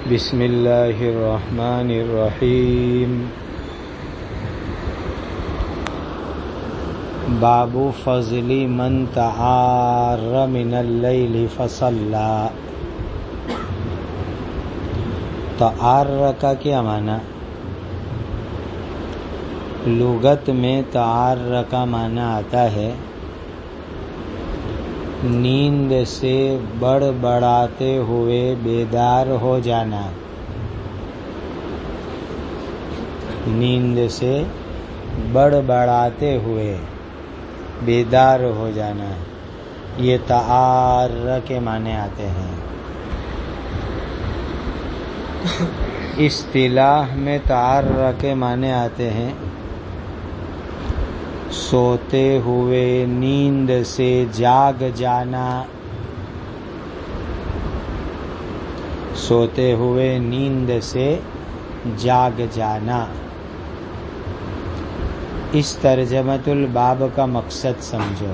بسم اللہ الرحمن الرحیم۔ باب فضل من تعار من اللیل فصلی۔ تعار کا کیا معنی؟ لغت میں تعار کا معنی آتا ہے نیند سے بڑبڑاتے ہوئے بیدار ہو جانا۔ نیند سے بڑبڑاتے ہوئے بیدار ہو جانا، یہ تعار کے معنی آتے ہیں۔ اصطلاح میں تعار کے معنی آتے ہیں سوتے ہوئے نیند سے جاگ جانا، سوتے ہوئے نیند سے جاگ جانا۔ اس ترجمۃ الباب کا مقصد سمجھو۔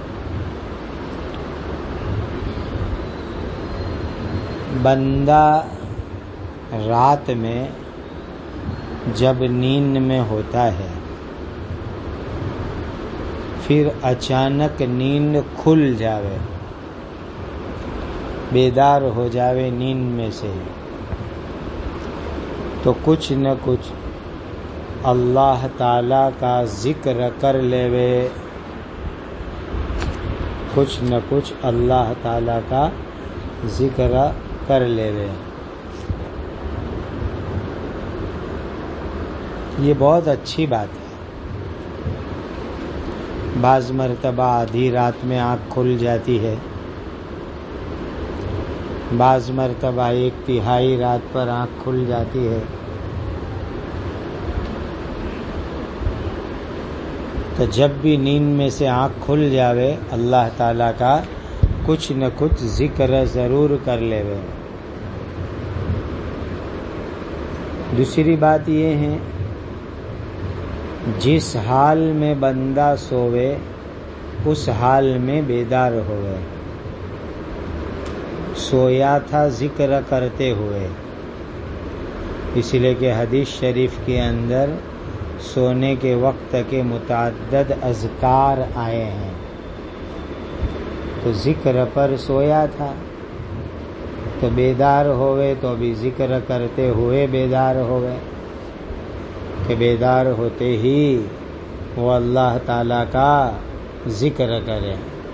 بندہ رات میں جب نیند میں ہوتا ہے پھر اچانک نیند کھل جاوے، بیدار ہو جاوے نیند میں سے، تو کچھ نہ کچھ اللہ تعالی کا ذکر کر لیوے، کچھ نہ کچھ اللہ تعالی کا ذکر کر لیوے۔ یہ بہت اچھی بات ہے۔ بعض مرتبہ آدھی رات میں آنکھ کھل جاتی ہے، بعض مرتبہ 1/3 رات پر آنکھ کھل جاتی ہے، تو جب بھی نیند میں سے آنکھ کھل جاوے اللہ تعالیٰ کا کچھ نہ کچھ ذکر ضرور کر لیوے۔ دوسری بات یہ ہے جس حال میں بندہ سوئے اس حال میں بیدار ہوئے۔ سویا تھا ذکر کرتے ہوئے، اس لیے کہ حدیث شریف کے اندر سونے کے وقت کے متعدد اذکار آئے ہیں، تو ذکر پر سویا تھا تو بیدار ہوئے تو بھی ذکر کرتے ہوئے بیدار ہوئے، کہ بیدار ہوتے ہی وہ اللہ تعالیٰ کا ذکر کرے۔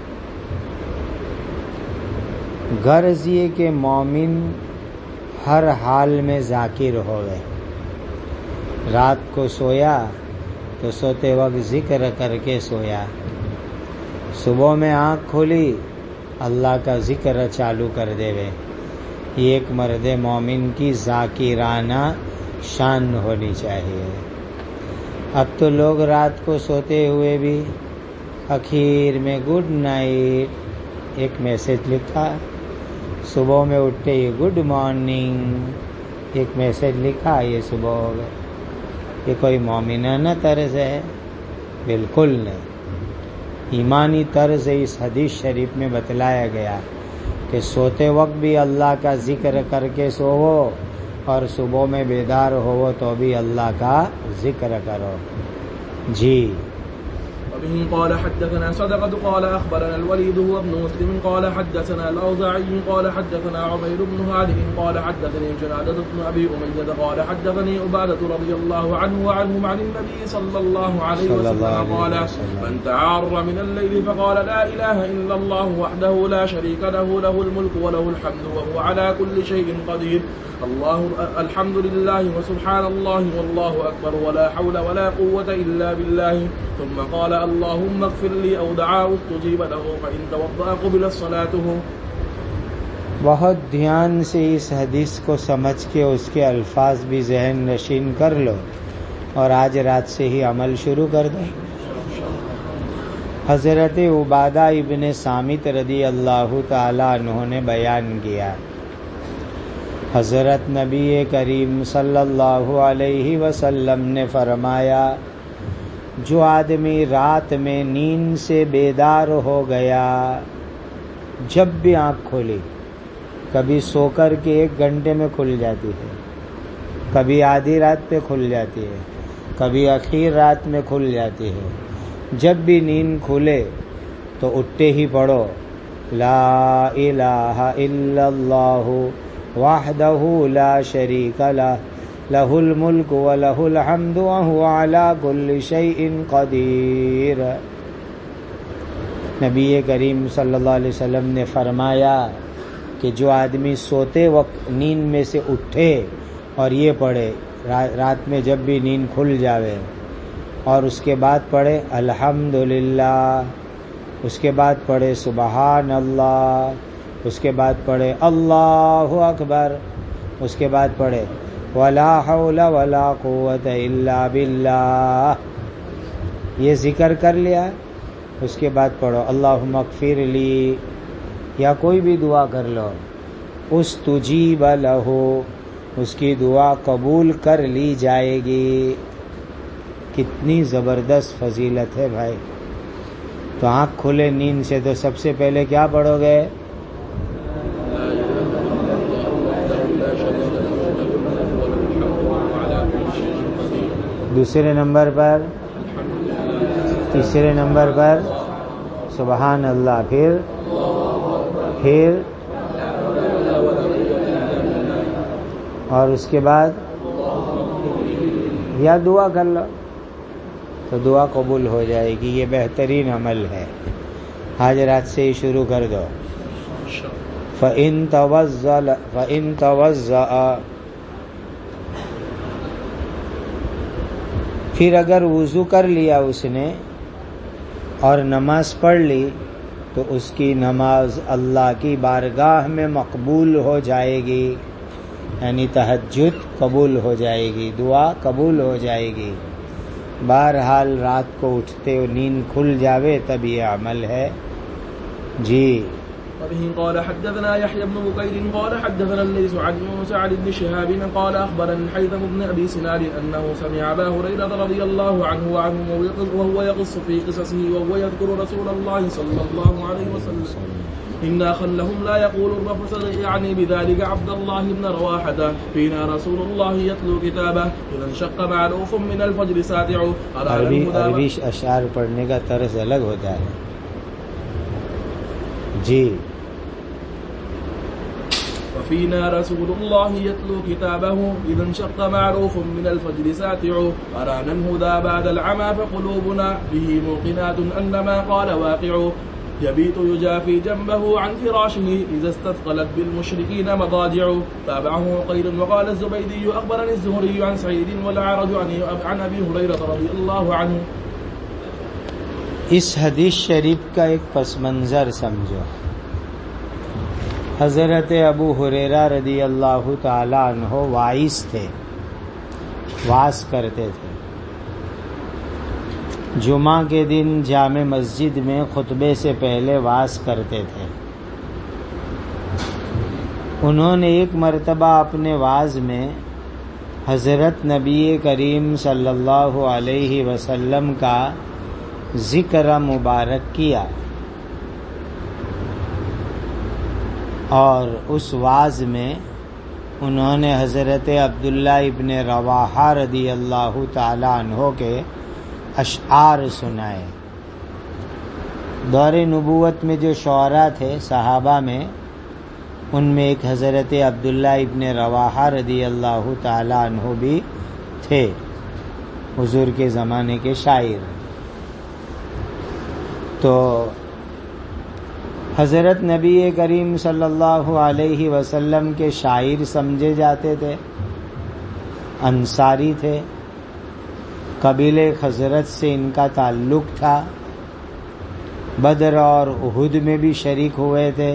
غرض یہ کہ مومن ہر حال میں ذاکر ہوئے۔ رات کو سویا تو سوتے وقت ذکر کر کے سویا، صبح میں آنکھ کھولی اللہ کا ذکر چالو کر دے۔ یہ ایک مرد مومن کی ذاکرانہ شان ہونی چاہیے۔ اب تو لوگ رات کو سوتے ہوئے بھی اخیر میں گڈ نائٹ ایک میسج لکھا، صبح میں اٹھتے ہی گڈ مارننگ ایک میسج لکھا، یہ صبح ہو گئے۔ یہ کوئی مومنانہ طرز ہے؟ بالکل نہیں۔ ایمانی طرز اس حدیث شریف میں بتلایا گیا کہ سوتے وقت بھی اللہ کا ذکر کر کے سوو اور صبح میں بیدار ہو تو بھی اللہ کا ذکر کرو۔ جی وبه قال حدثنا صدقة قال أخبرنا الوليد هو ابن مسلم قال حدثنا الأوزاعي قال حدثنا عبيد بن هادئ قال حدثني جنادة بن أبي أمية قال حدثني عبادة رضي الله عنه وعنهم عن النبي صلى الله عليه وسلم قال من تعار من الليل فقال لا إله إلا الله وحده لا شريك له له الملك وله الحمد وهو على كل شيء قدير الله الحمد لله وسبحان الله والله أكبر ولا حول ولا قوة إلا بالله ثم قال اللهم اغفر لي او دعا استجيب له فان توضأ قبلت صلاته۔ بہت دھیان سے اس حدیث کو سمجھ کے اس کے الفاظ بھی ذہن نشین کر لو اور آج رات سے ہی عمل شروع کر دو۔ حضرت عبادہ ابن صامت رضی اللہ تعالی عنہ نے بیان کیا، حضرت نبی کریم صلی اللہ علیہ وسلم نے فرمایا جو آدمی رات میں نیند سے بیدار ہو گیا، جب بھی آنکھ کھولی کبھی سو کر کے 1 گھنٹے میں کھل جاتی ہے، کبھی آدھی رات پہ کھل جاتی ہے، کبھی آخر رات میں کھل جاتی ہے۔ جب بھی نیند کھلے تو اٹھتے ہی پڑھو لا الہ الا اللہ وحدہ لا شریک لہ لہ الملک ولہ الحمد وہو علی کل شیء قدیر۔ نبی کریم صلی اللہ علیہ وسلم نے فرمایا کہ جو آدمی سوتے وقت نیند میں سے اٹھے اور یہ پڑھے، رات میں جب بھی نیند کھل جاوے، اور اس کے بعد پڑھے الحمدللہ، اس کے بعد پڑھے سبحان اللہ، اس کے بعد پڑھے اللہ اکبر، اس کے بعد پڑھے ولا حول ولا قوت الا باللہ، یہ ذکر کر لیا، اس کے بعد پڑھو اللہم اغفر لی، یا کوئی بھی دعا کر لو، استجیب لہ، اس کی دعا قبول کر لی جائے گی۔ کتنی زبردست فضیلت ہے بھائی۔ تو آنکھ کھلے نیند سے تو سب سے پہلے کیا پڑھو گے؟ دوسرے نمبر پر، تیسرے نمبر پر سبحان اللہ، پھر اور اس کے بعد یا دعا کر لو تو دعا قبول ہو جائے گی۔ یہ بہترین عمل ہے، آج رات سے ہی شروع کر دو۔ فَإِن تَوَضَّأَ، پھر اگر وضو کر لیا اس نے اور نماز پڑھ لی تو اس کی نماز اللہ کی بارگاہ میں مقبول ہو جائے گی، یعنی تہجد قبول ہو جائے گی، دعا قبول ہو جائے گی۔ بہرحال رات کو اٹھتے و نیند کھل جاوے تب یہ عمل ہے۔ جی وبه قال حدثنا يحيى بن بكير قال حدثنا الليث عن موسى عن ابن شهاب قال أخبرني الحيثم بن أبي سنان أنه سمع أبا هريرة رضي الله عنه وهو يقص في قصصه وهو يذكر رسول الله صلى الله عليه وسلم إن أخا لهم لا يقول الرفث، يعني بذلك عبد الله بن رواحة، فينا رسول الله يتلو كتابه إذا انشق معروف من الفجر ساتع۔ عربی اشعار پڑھنے کا طرز الگ ہوتا ہے۔ جی وفينا رسول الله يتلو كتابه إذا انشق معروف من الفجر ساتع، أرانا الهدى بعد العمى فقلوبنا به موقنات أن ما قال واقع، يبيت يجافي جنبه عن فراشه إذا استثقلت بالمشركين مضاجع۔ تابعه قيل وقال الزبيدي أخبرني الزهري عن سعيد والأعرج عن أبي هريرة رضي الله عنه۔ اس حدیث شریف کا ایک پس منظر سمجھو۔ حضرت ابو ہریرہ رضی اللہ تعالی عنہ واعظ تھے، وعظ کرتے تھے۔ جمعہ کے دن جامع مسجد میں خطبے سے پہلے وعظ کرتے تھے۔ انہوں نے ایک مرتبہ اپنے وعظ میں حضرت نبی کریم صلی اللہ علیہ وسلم کا ذکر مبارک کیا، اور اس وعظ میں انہوں نے حضرت عبداللہ ابن رواحہ رضی اللہ تعالی عنہ کے اشعار سنائے۔ دور نبوت میں جو شعراء تھے صحابہ میں، ان میں ایک حضرت عبداللہ ابن رواحہ رضی اللہ تعالی عنہ بھی تھے، حضور کے زمانے کے شاعر۔ تو حضرت نبی کریم صلی اللہ علیہ وسلم کے شاعر سمجھے جاتے تھے، انصاری تھے، قبیلے خزرج سے ان کا تعلق تھا، بدر اور احد میں بھی شریک ہوئے تھے،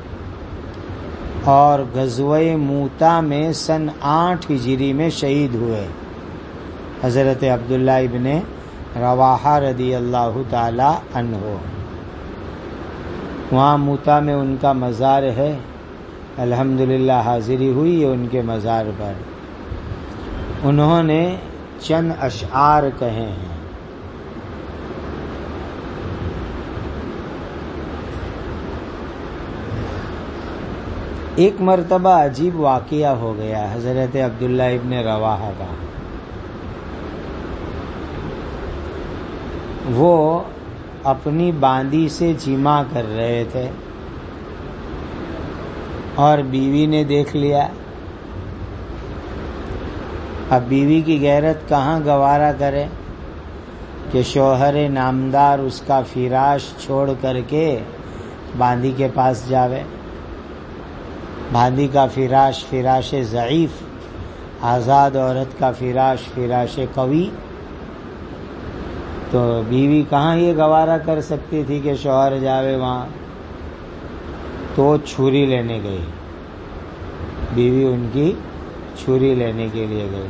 اور غزوہ موتا میں سن 8 ہجری میں شہید ہوئے حضرت عبداللہ ابن رواحہ رضی اللہ تعالی عنہ۔ وہاں موتا میں ان کا مزار ہے، الحمدللہ حاضری ہوئی ہے ان کے مزار پر۔ انہوں نے چند اشعار کہے ہیں۔ ایک مرتبہ عجیب واقعہ ہو گیا حضرت عبداللہ ابن رواحہ کا. وہ اپنی باندی سے جماع کر رہے تھے اور بیوی نے دیکھ لیا. اب بیوی کی غیرت کہاں گوارا کرے کہ شوہر نامدار اس کا فراش چھوڑ کر کے باندی کے پاس جاوے. باندی کا فراش فراش ضعیف، آزاد عورت کا فراش فراش قوی. تو بیوی کہاں یہ گوارا کر سکتی تھی کہ شوہر جاوے وہاں. تو چھری لینے گئی، بیوی ان کی چھری لینے کے لیے گئی.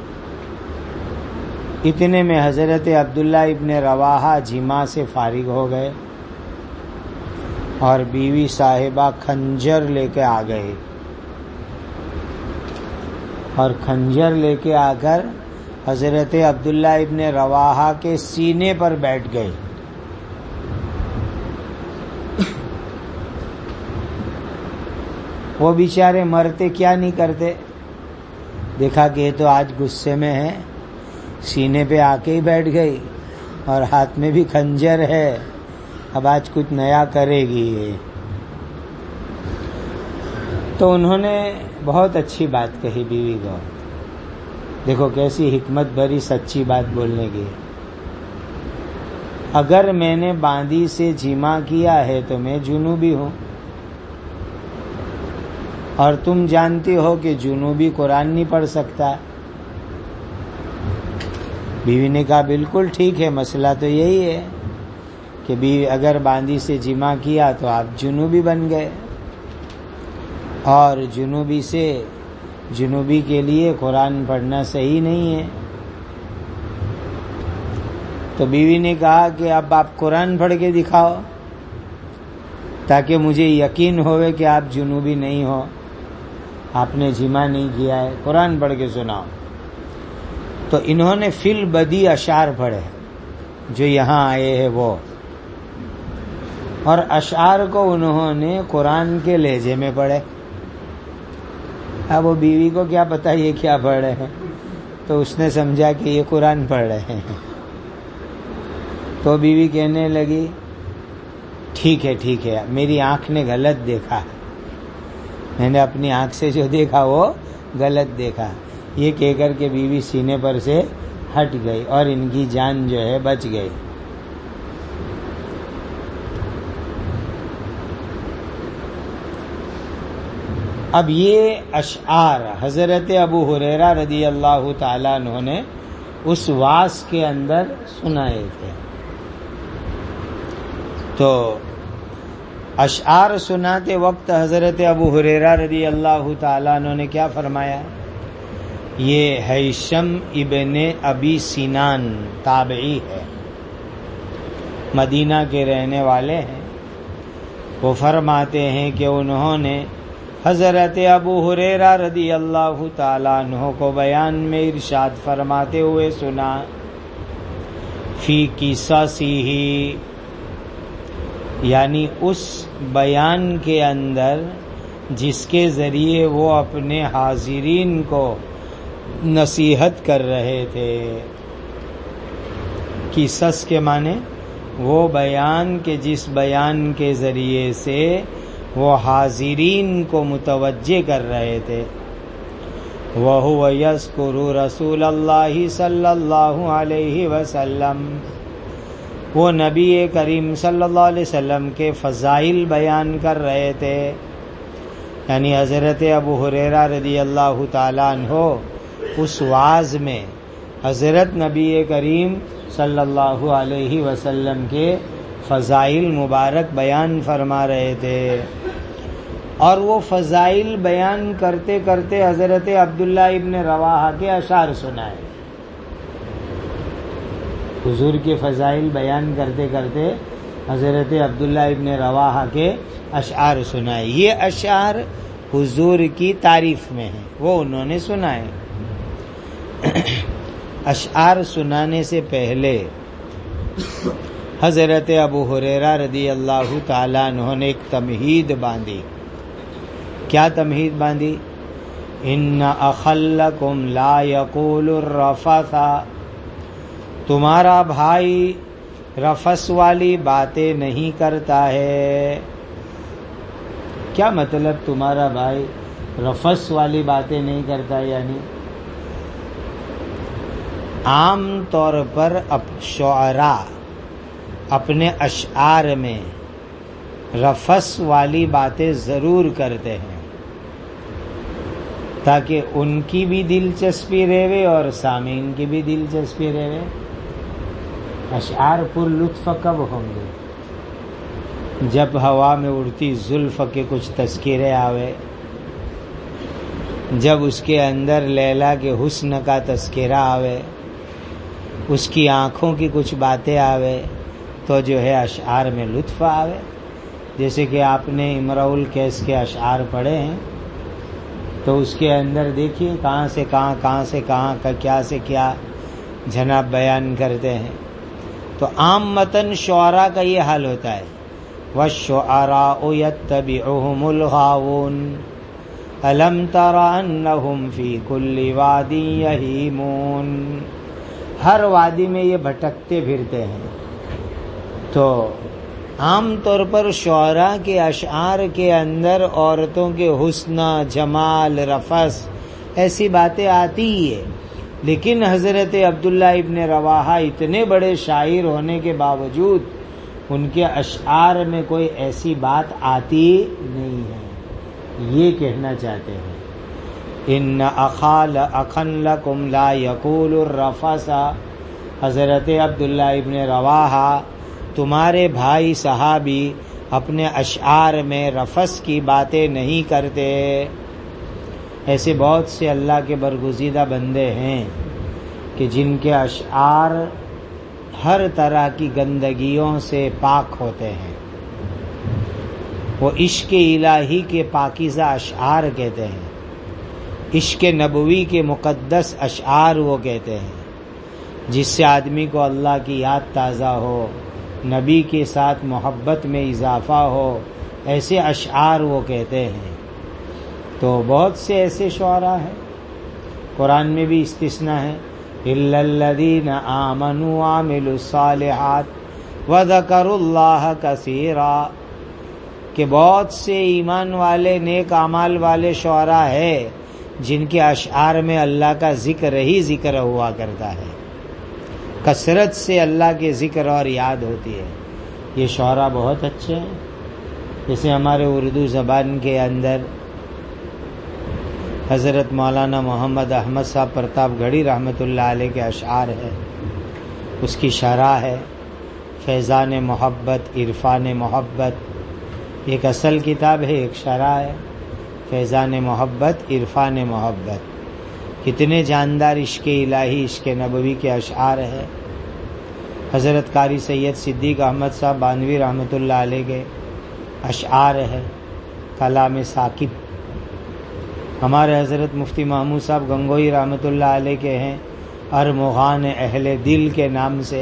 اتنے میں حضرت عبداللہ ابن رواحہ جماع سے فارغ ہو گئے اور بیوی صاحبہ خنجر لے کے آ گئی اور خنجر لے کے آ کر حضرت عبداللہ ابن رواحہ کے سینے پر بیٹھ گئی. وہ بیچارے مرتے کیا نہیں کرتے، دیکھا کہ یہ تو آج غصے میں ہے، سینے پہ آ کے ہی بیٹھ گئی اور ہاتھ میں بھی خنجر ہے، اب آج کچھ نیا کرے گی یہ. تو انہوں نے بہت اچھی بات کہی بیوی کو. دیکھو کیسی حکمت بھری سچی بات بولنے کی. اگر میں نے باندی سے جماع کیا ہے تو میں جنوبی ہوں، اور تم جانتی ہو کہ جنوبی قرآن نہیں پڑھ سکتا. بیوی نے کہا بالکل ٹھیک ہے، مسئلہ تو یہی ہے کہ بیوی اگر باندی سے جماع کیا تو آپ جنوبی بن گئے، اور جنوبی کے لیے قرآن پڑھنا صحیح نہیں ہے. تو بیوی نے کہا کہ اب آپ قرآن پڑھ کے دکھاؤ تاکہ مجھے یقین ہوئے کہ آپ جنوبی نہیں ہو، آپ نے جماع نہیں کیا ہے، قرآن پڑھ کے سناؤ. تو انہوں نے فی البدی اشعار پڑھے جو یہاں آئے ہیں وہ، اور اشعار کو انہوں نے قرآن کے لہجے میں پڑھے. اب وہ بیوی کو کیا پتا یہ کیا پڑھ رہے ہیں، تو اس نے سمجھا کہ یہ قرآن پڑھ رہے ہیں. تو بیوی کہنے لگی ٹھیک ہے، میری آنکھ نے غلط دیکھا، میں نے اپنی آنکھ سے جو دیکھا وہ غلط دیکھا. یہ کہہ کر کے بیوی سینے پر سے ہٹ گئی اور ان کی جان جو ہے بچ گئی. اب یہ اشعار حضرت ابو ہریرہ رضی اللہ تعالیٰ عنہ نے اس واس کے اندر سنائے تھے. تو اشعار سناتے وقت حضرت ابو ہریرہ رضی اللہ تعالیٰ عنہ نے کیا فرمایا؟ یہ ہیثم ابن ابی سنان تابعی ہے، مدینہ کے رہنے والے ہیں. وہ فرماتے ہیں کہ انہوں نے حضرت ابو ہریرہ رضی اللہ تعالیٰ عنہ کو بیان میں ارشاد فرماتے ہوئے سنا، فی قصصہ، یعنی اس بیان کے اندر جس کے ذریعے وہ اپنے حاضرین کو نصیحت کر رہے تھے. قصص کے معنی وہ بیان کے جس بیان کے ذریعے سے وہ حاضرین کو متوجہ کر رہے تھے. وَهُوَ يَذْكُرُ رَسُولَ اللَّهِ صلی اللہ علیہ وسلم، وہ نبی کریم صلی اللہ علیہ وسلم کے فضائل بیان کر رہے تھے. یعنی حضرت ابو ہریرہ رضی اللہ تعالیٰ عنہ اس واعظ میں حضرت نبی کریم صلی اللہ علیہ وسلم کے فضائل مبارک بیان فرما رہے تھے. اور وہ فضائل بیان کرتے کرتے حضرت عبداللہ ابن رواحہ کے اشعار سنائے. حضور کے فضائل بیان کرتے کرتے حضرت عبداللہ ابن رواحہ کے اشعار سنائے. یہ اشعار حضور کی تعریف میں ہیں، وہ انہوں نے سنائے. اشعار سنانے سے پہلے حضرت ابو ہریرہ رضی اللہ تعالیٰ عنہ نے ایک تمہید باندھی. کیا تمہید باندھی؟ ان اخلکم لا یقول الرفث، تمہارا بھائی رفث والی باتیں نہیں کرتا ہے. کیا مطلب تمہارا بھائی رفث والی باتیں نہیں کرتا؟ یعنی عام طور پر شعراء اپنے اشعار میں رفث والی باتیں ضرور کرتے ہیں تاکہ ان کی بھی دلچسپی رہے اور سامعین کی بھی دلچسپی رہے. اشعار پر لطف کب ہوں گے؟ جب ہوا میں اڑتی زلف کے کچھ تذکرے آوے، جب اس کے اندر لیلا کے حسن کا تذکرہ آوے، اس کی آنکھوں کی کچھ باتیں آوے تو جو ہے اشعار میں لطف آوے. جیسے کہ آپ نے امرؤ القیس کے اشعار پڑھے ہیں تو اس کے اندر دیکھیے کہاں سے کہاں کا کیا سے کیا جناب بیان کرتے ہیں. تو عام متن شعراء کا یہ حال ہوتا ہے. وَالشُّعَرَاءُ يَتَّبِعُهُمُ الْغَاوُونَ أَلَمْ تَرَ أَنَّهُمْ فِي كُلِّ وَادٍ يَهِيمُونَ. ہر وادی میں یہ بھٹکتے پھرتے ہیں. تو عام طور پر شعراء کے اشعار کے اندر عورتوں کے حسن، جمال، رفث ایسی باتیں آتی ہی ہے. لیکن حضرت عبداللہ ابن رواحہ اتنے بڑے شاعر ہونے کے باوجود ان کے اشعار میں کوئی ایسی بات آتی نہیں ہے. یہ کہنا چاہتے ہیں ان اخا لکم لا یقول الرفث. حضرت عبداللہ ابن رواحہ تمہارے بھائی صحابی اپنے اشعار میں رفث کی باتیں نہیں کرتے. ایسے بہت سے اللہ کے برگزیدہ بندے ہیں کہ جن کے اشعار ہر طرح کی گندگیوں سے پاک ہوتے ہیں. وہ عشق الہی کے پاکیزہ اشعار کہتے ہیں، عشق نبوی کے مقدس اشعار وہ کہتے ہیں، جس سے آدمی کو اللہ کی یاد تازہ ہو، نبی کے ساتھ محبت میں اضافہ ہو، ایسے اشعار وہ کہتے ہیں. تو بہت سے ایسے شعراء ہیں، قرآن میں بھی استثناء ہے إِلَّا الَّذِينَ آمَنُوا وَعَمِلُوا الصَّالِحَاتِ وَذَكَرُوا اللَّهَ كَثِيرًا، کہ بہت سے ایمان والے نیک اعمال والے شعراء ہیں جن کے اشعار میں اللہ کا ذکر ہی ذکر ہوا کرتا ہے، کثرت سے اللہ کے ذکر اور یاد ہوتی ہے. یہ شعراء بہت اچھے ہیں. جیسے ہمارے اردو زبان کے اندر حضرت مولانا محمد احمد صاحب پرتاپ گڑھی رحمۃ اللہ علیہ کے اشعار ہے، اس کی شرح ہے فیضان محبت عرفان محبت. ایک اصل کتاب ہے، ایک شرح ہے فیضان محبت عرفان محبت. کتنے جاندار عشق الہی عشق نبوی کے اشعار ہے. حضرت قاری سید صدیق احمد صاحب بانوی رحمۃ اللہ علیہ کے اشعار ہے کلام ثاقب. ہمارے حضرت مفتی محمود صاحب گنگوئی رحمۃ اللہ علیہ کے ہیں ارمغان اہل دل کے نام سے.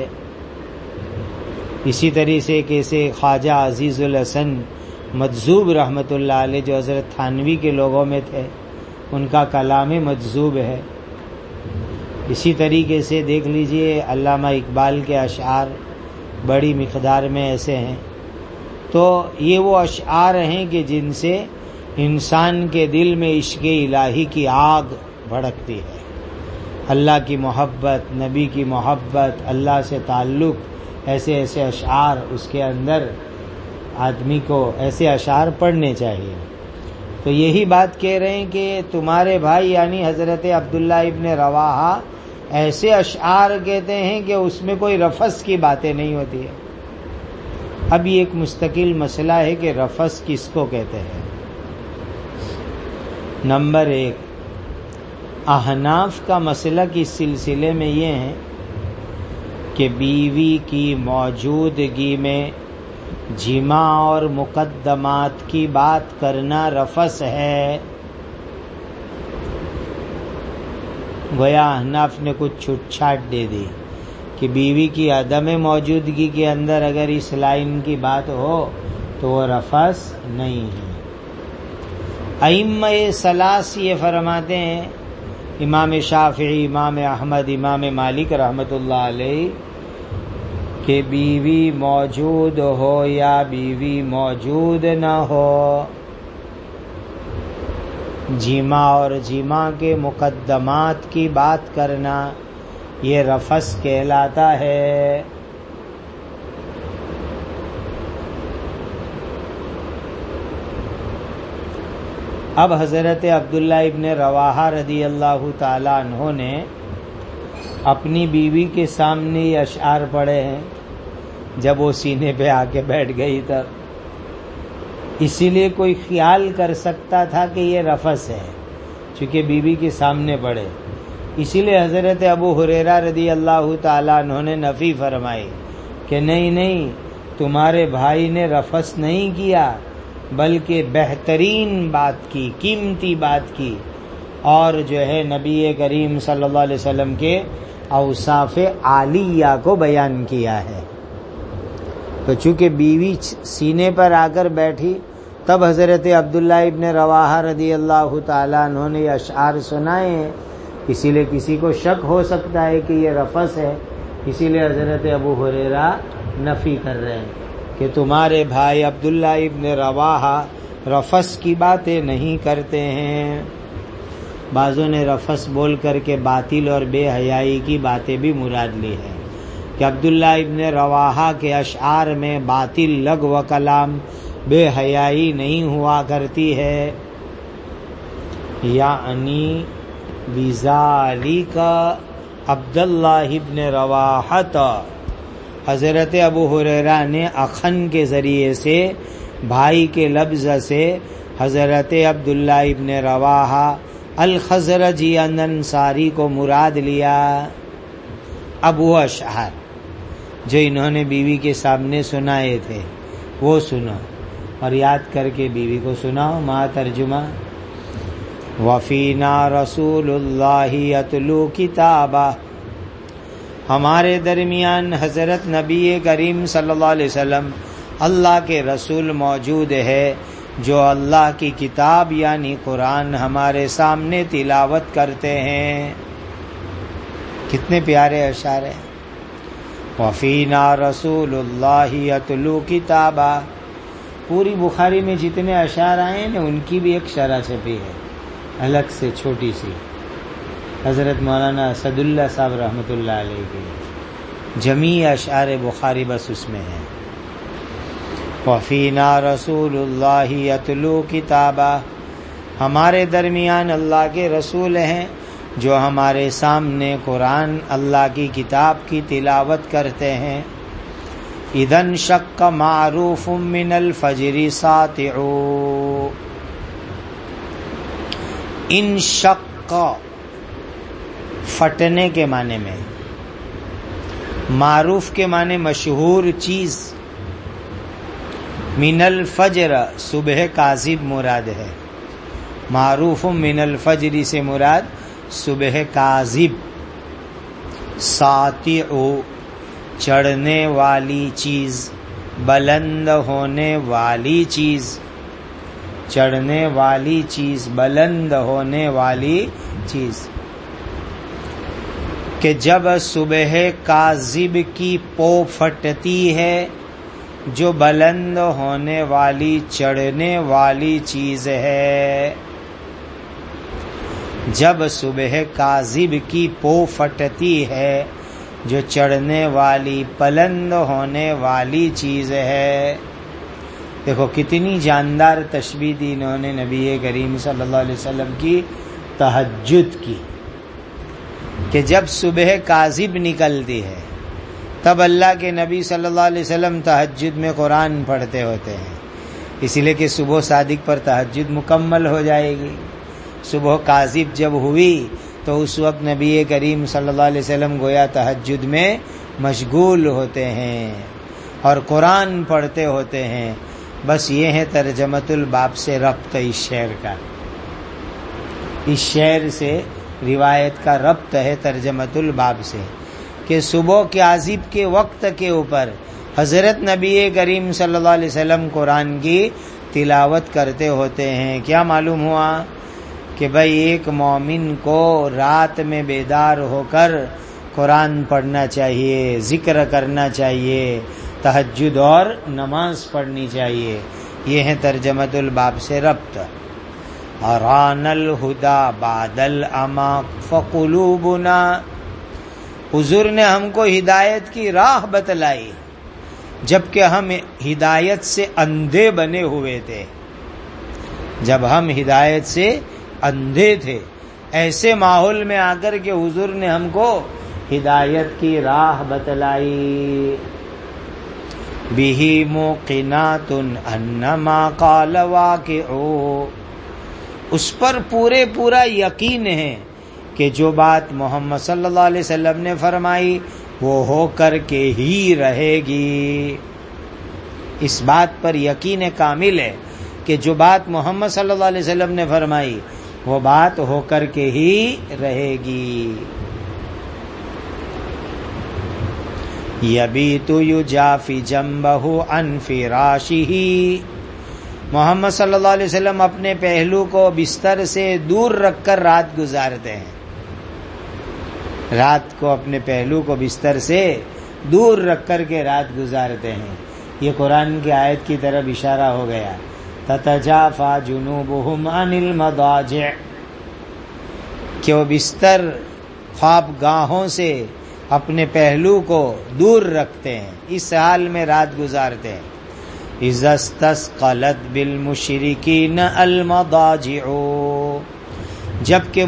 اسی طریقے سے کیسے خواجہ عزیز الحسن مجذوب رحمۃ اللہ علیہ جو حضرت تھانوی کے لوگوں میں تھے، ان کا کلام مجذوب ہے. اسی طریقے سے دیکھ لیجئے علامہ اقبال کے اشعار بڑی مقدار میں ایسے ہیں. تو یہ وہ اشعار ہیں کہ جن سے انسان کے دل میں عشق الہی کی آگ بھڑکتی ہے. اللہ کی محبت، نبی کی محبت، اللہ سے تعلق، ایسے ایسے اشعار اس کے اندر آدمی کو ایسے اشعار پڑھنے چاہیے. تو یہی بات کہہ رہے ہیں کہ تمہارے بھائی یعنی حضرت عبداللہ ابن رواحہ ایسے اشعار کہتے ہیں کہ اس میں کوئی رفث کی باتیں نہیں ہوتی ہے. اب یہ ایک مستقل مسئلہ ہے کہ رفث کس کو کہتے ہیں. نمبر 1، احناف کا مسلک اس سلسلے میں یہ ہے کہ بیوی کی موجودگی میں جماع اور مقدمات کی بات کرنا رفث ہے. گویا احناف نے کچھ چھوٹ چھاٹ دے دی کہ بیوی کی عدم موجودگی کے اندر اگر اس لائن کی بات ہو تو وہ رفث نہیں ہے. ائمہ ثلاث یہ فرماتے ہیں، امام شافعی، امام احمد، امام مالک رحمۃ اللہ علیہ، کہ بیوی موجود ہو یا بیوی موجود نہ ہو، جیما اور جیما کے مقدمات کی بات کرنا یہ رفث کہلاتا ہے۔ اب حضرت عبداللہ ابن رواحہ رضی اللہ تعالیٰ عنہ نے اپنی بیوی کے سامنے یہ اشعار پڑھے ہیں جب وہ سینے پہ آ کے بیٹھ گئی تب، اسی لیے کوئی خیال کر سکتا تھا کہ یہ رفث ہے، چونکہ بیوی کے سامنے پڑھے، اسی لیے حضرت ابو ہریرہ رضی اللہ تعالیٰ عنہ نے نفی فرمائی کہ نہیں، تمہارے بھائی نے رفث نہیں کیا بلکہ بہترین بات کی، قیمتی بات کی، اور جو ہے نبی کریم صلی اللہ علیہ وسلم کے اوصاف عالیہ کو بیان کیا ہے۔ تو چونکہ بیوی سینے پر آ کر بیٹھی تب حضرت عبداللہ ابن رواحہ رضی اللہ تعالیٰ عنہ نے یہ اشعار سنائے ہیں، اسی لیے کسی کو شک ہو سکتا ہے کہ یہ رفث ہے، اسی لیے حضرت ابو ہریرہ نفی کر رہے ہیں کہ تمہارے بھائی عبداللہ ابن رواحہ رفث کی باتیں نہیں کرتے ہیں۔ بعضوں نے رفث بول کر کے باطل اور بے حیائی کی باتیں بھی مراد لی ہے کہ عبداللہ ابن رواحہ کے اشعار میں باطل لغو و کلام، بے حیائی نہیں ہوا کرتی ہے، یعنی بذالک عبداللہ ابن رواحہ، حضرت ابو ہریرہ نے اخن کے ذریعے سے، بھائی کے لفظ سے حضرت عبداللہ ابن رواحہ الخزرجی انصاری کو مراد لیا۔ اب وہ اشعار جو انہوں نے بیوی کے سامنے سنائے تھے وہ سنو اور یاد کر کے بیوی کو سناؤ، مع ترجمہ۔ وفینا رسول اللہ یتلو کتابہ، ہمارے درمیان حضرت نبی کریم صلی اللہ علیہ وسلم اللہ کے رسول موجود ہے جو اللہ کی کتاب یعنی قرآن ہمارے سامنے تلاوت کرتے ہیں۔ کتنے پیارے اشعار ہیں۔ وفینا رسول اللہ یتلو کتابہ، پوری بخاری میں جتنے اشعار آئے ہیں ان کی بھی ایک شرح چھپی ہے الگ سے چھوٹی سی، حضرت مولانا اسد اللہ صاحب رحمۃ اللہ علیہ کی جمیع اشعار بخاری بس اس میں ہے۔ وفینا رسول اللہ یتلو کتابہ، ہمارے درمیان اللہ کے رسول ہیں جو ہمارے سامنے قرآن اللہ کی کتاب کی تلاوت کرتے ہیں۔ اذا انشق معروف من الفجر ساطع، انشق پھٹنے کے معنی میں، معروف کے معنی مشہور چیز، من الفجر صبح کاذب مراد ہے، معروف من الفجر سے مراد صبح کاذب، ساطع چڑھنے والی چیز، بلند ہونے والی چیز، چڑھنے والی چیز، بلند ہونے والی چیز، کہ جب صبح کاذب کی پو پھٹتی ہے جو بلند ہونے والی چڑھنے والی چیز ہے، جب صبح کاذب کی پو پھٹتی ہے جو چڑھنے والی بلند ہونے والی چیز ہے۔ دیکھو کتنی جاندار تشبیہ دی انہوں نے نبی کریم صلی اللہ علیہ وسلم کی تہجد کی، کہ جب صبح کاذب نکلتی ہے تب اللہ کے نبی صلی اللہ علیہ وسلم تہجد میں قرآن پڑھتے ہوتے ہیں، اسی لیے کہ صبح صادق پر تہجد مکمل ہو جائے گی۔ صبح کاذب جب ہوئی تو اس وقت نبی کریم صلی اللہ علیہ وسلم گویا تہجد میں مشغول ہوتے ہیں اور قرآن پڑھتے ہوتے ہیں۔ بس یہ ہے ترجمۃ الباب سے ربط اس شعر کا، اس شعر سے روایت کا ربط ہے ترجمۃ الباب سے، کہ صبح کاذب کے وقت کے اوپر حضرت نبی کریم صلی اللہ علیہ وسلم قرآن کی تلاوت کرتے ہوتے ہیں. کیا معلوم ہوا کہ بھائی ایک مومن کو رات میں بیدار ہو کر قرآن پڑھنا چاہیے, ذکر کرنا چاہیے, تہجد اور نماز پڑھنی چاہیے. یہ ہے ترجمۃ الباب سے ربط. اران الہدا بعد العمی فقلوبنا, حضور نے ہم کو ہدایت کی راہ بتلائی جبکہ ہم ہدایت سے اندھے بنے ہوئے تھے. جب ہم ہدایت سے اندھے تھے, ایسے ماحول میں آ کر کے حضور نے ہم کو ہدایت کی راہ بتلائی. بِهِ مُوقِنَاتٌ أَنَّمَا قَالَ وَاقِعُ, اس پر پورا یقین ہے کہ جو بات محمد صلی اللہ علیہ وسلم نے فرمائی وہ ہو کر کے ہی رہے گی. اس بات پر یقین کامل ہے کہ جو بات محمد صلی اللہ علیہ وسلم نے فرمائی وہ بات ہو کر کے ہی رہے گی. یبیت یجافی جنبہ عن فراشہ, محمد صلی اللہ علیہ وسلم اپنے پہلو کو بستر سے دور رکھ کر رات گزارتے ہیں. رات کو اپنے پہلو کو بستر سے دور رکھ کر کے رات گزارتے ہیں. یہ قرآن کی آیت کی طرف اشارہ ہو گیا. تتجافا جنوبہم عن المضاجع, کہ وہ بستر خواب گاہوں سے اپنے پہلو کو دور رکھتے ہیں, اس حال میں رات گزارتے ہیں. اذا استثقلت بالمشرکین المضاجع, جبکہ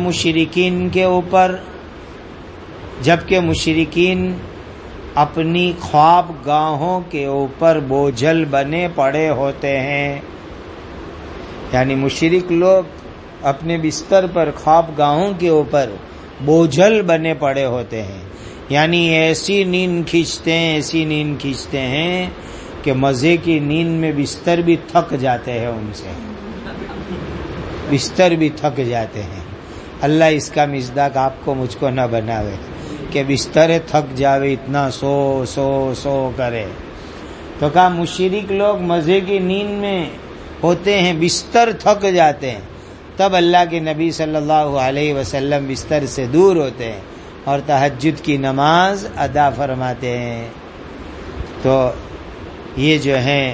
مشرکین اپنی خواب گاہوں کے اوپر بوجھل بنے پڑے ہوتے ہیں. یعنی مشرک لوگ اپنے بستر پر خواب گاہوں کے اوپر بوجھل بنے پڑے ہوتے ہیں. یعنی ایسی نیند کھینچتے ہیں کہ مزے کی نیند میں بستر بھی تھک جاتے ہیں, ان سے بستر بھی تھک جاتے ہیں. اللہ اس کا مصداق آپ کو مجھ کو نہ بناوے کہ بستر تھک جاوے, اتنا سو کرے. تو کہا مشرک لوگ مزے کی نیند میں ہوتے ہیں, بستر تھک جاتے ہیں, تب اللہ کے نبی صلی اللہ علیہ وسلم بستر سے دور ہوتے ہیں اور تہجد کی نماز ادا فرماتے ہیں. تو یہ جو ہیں,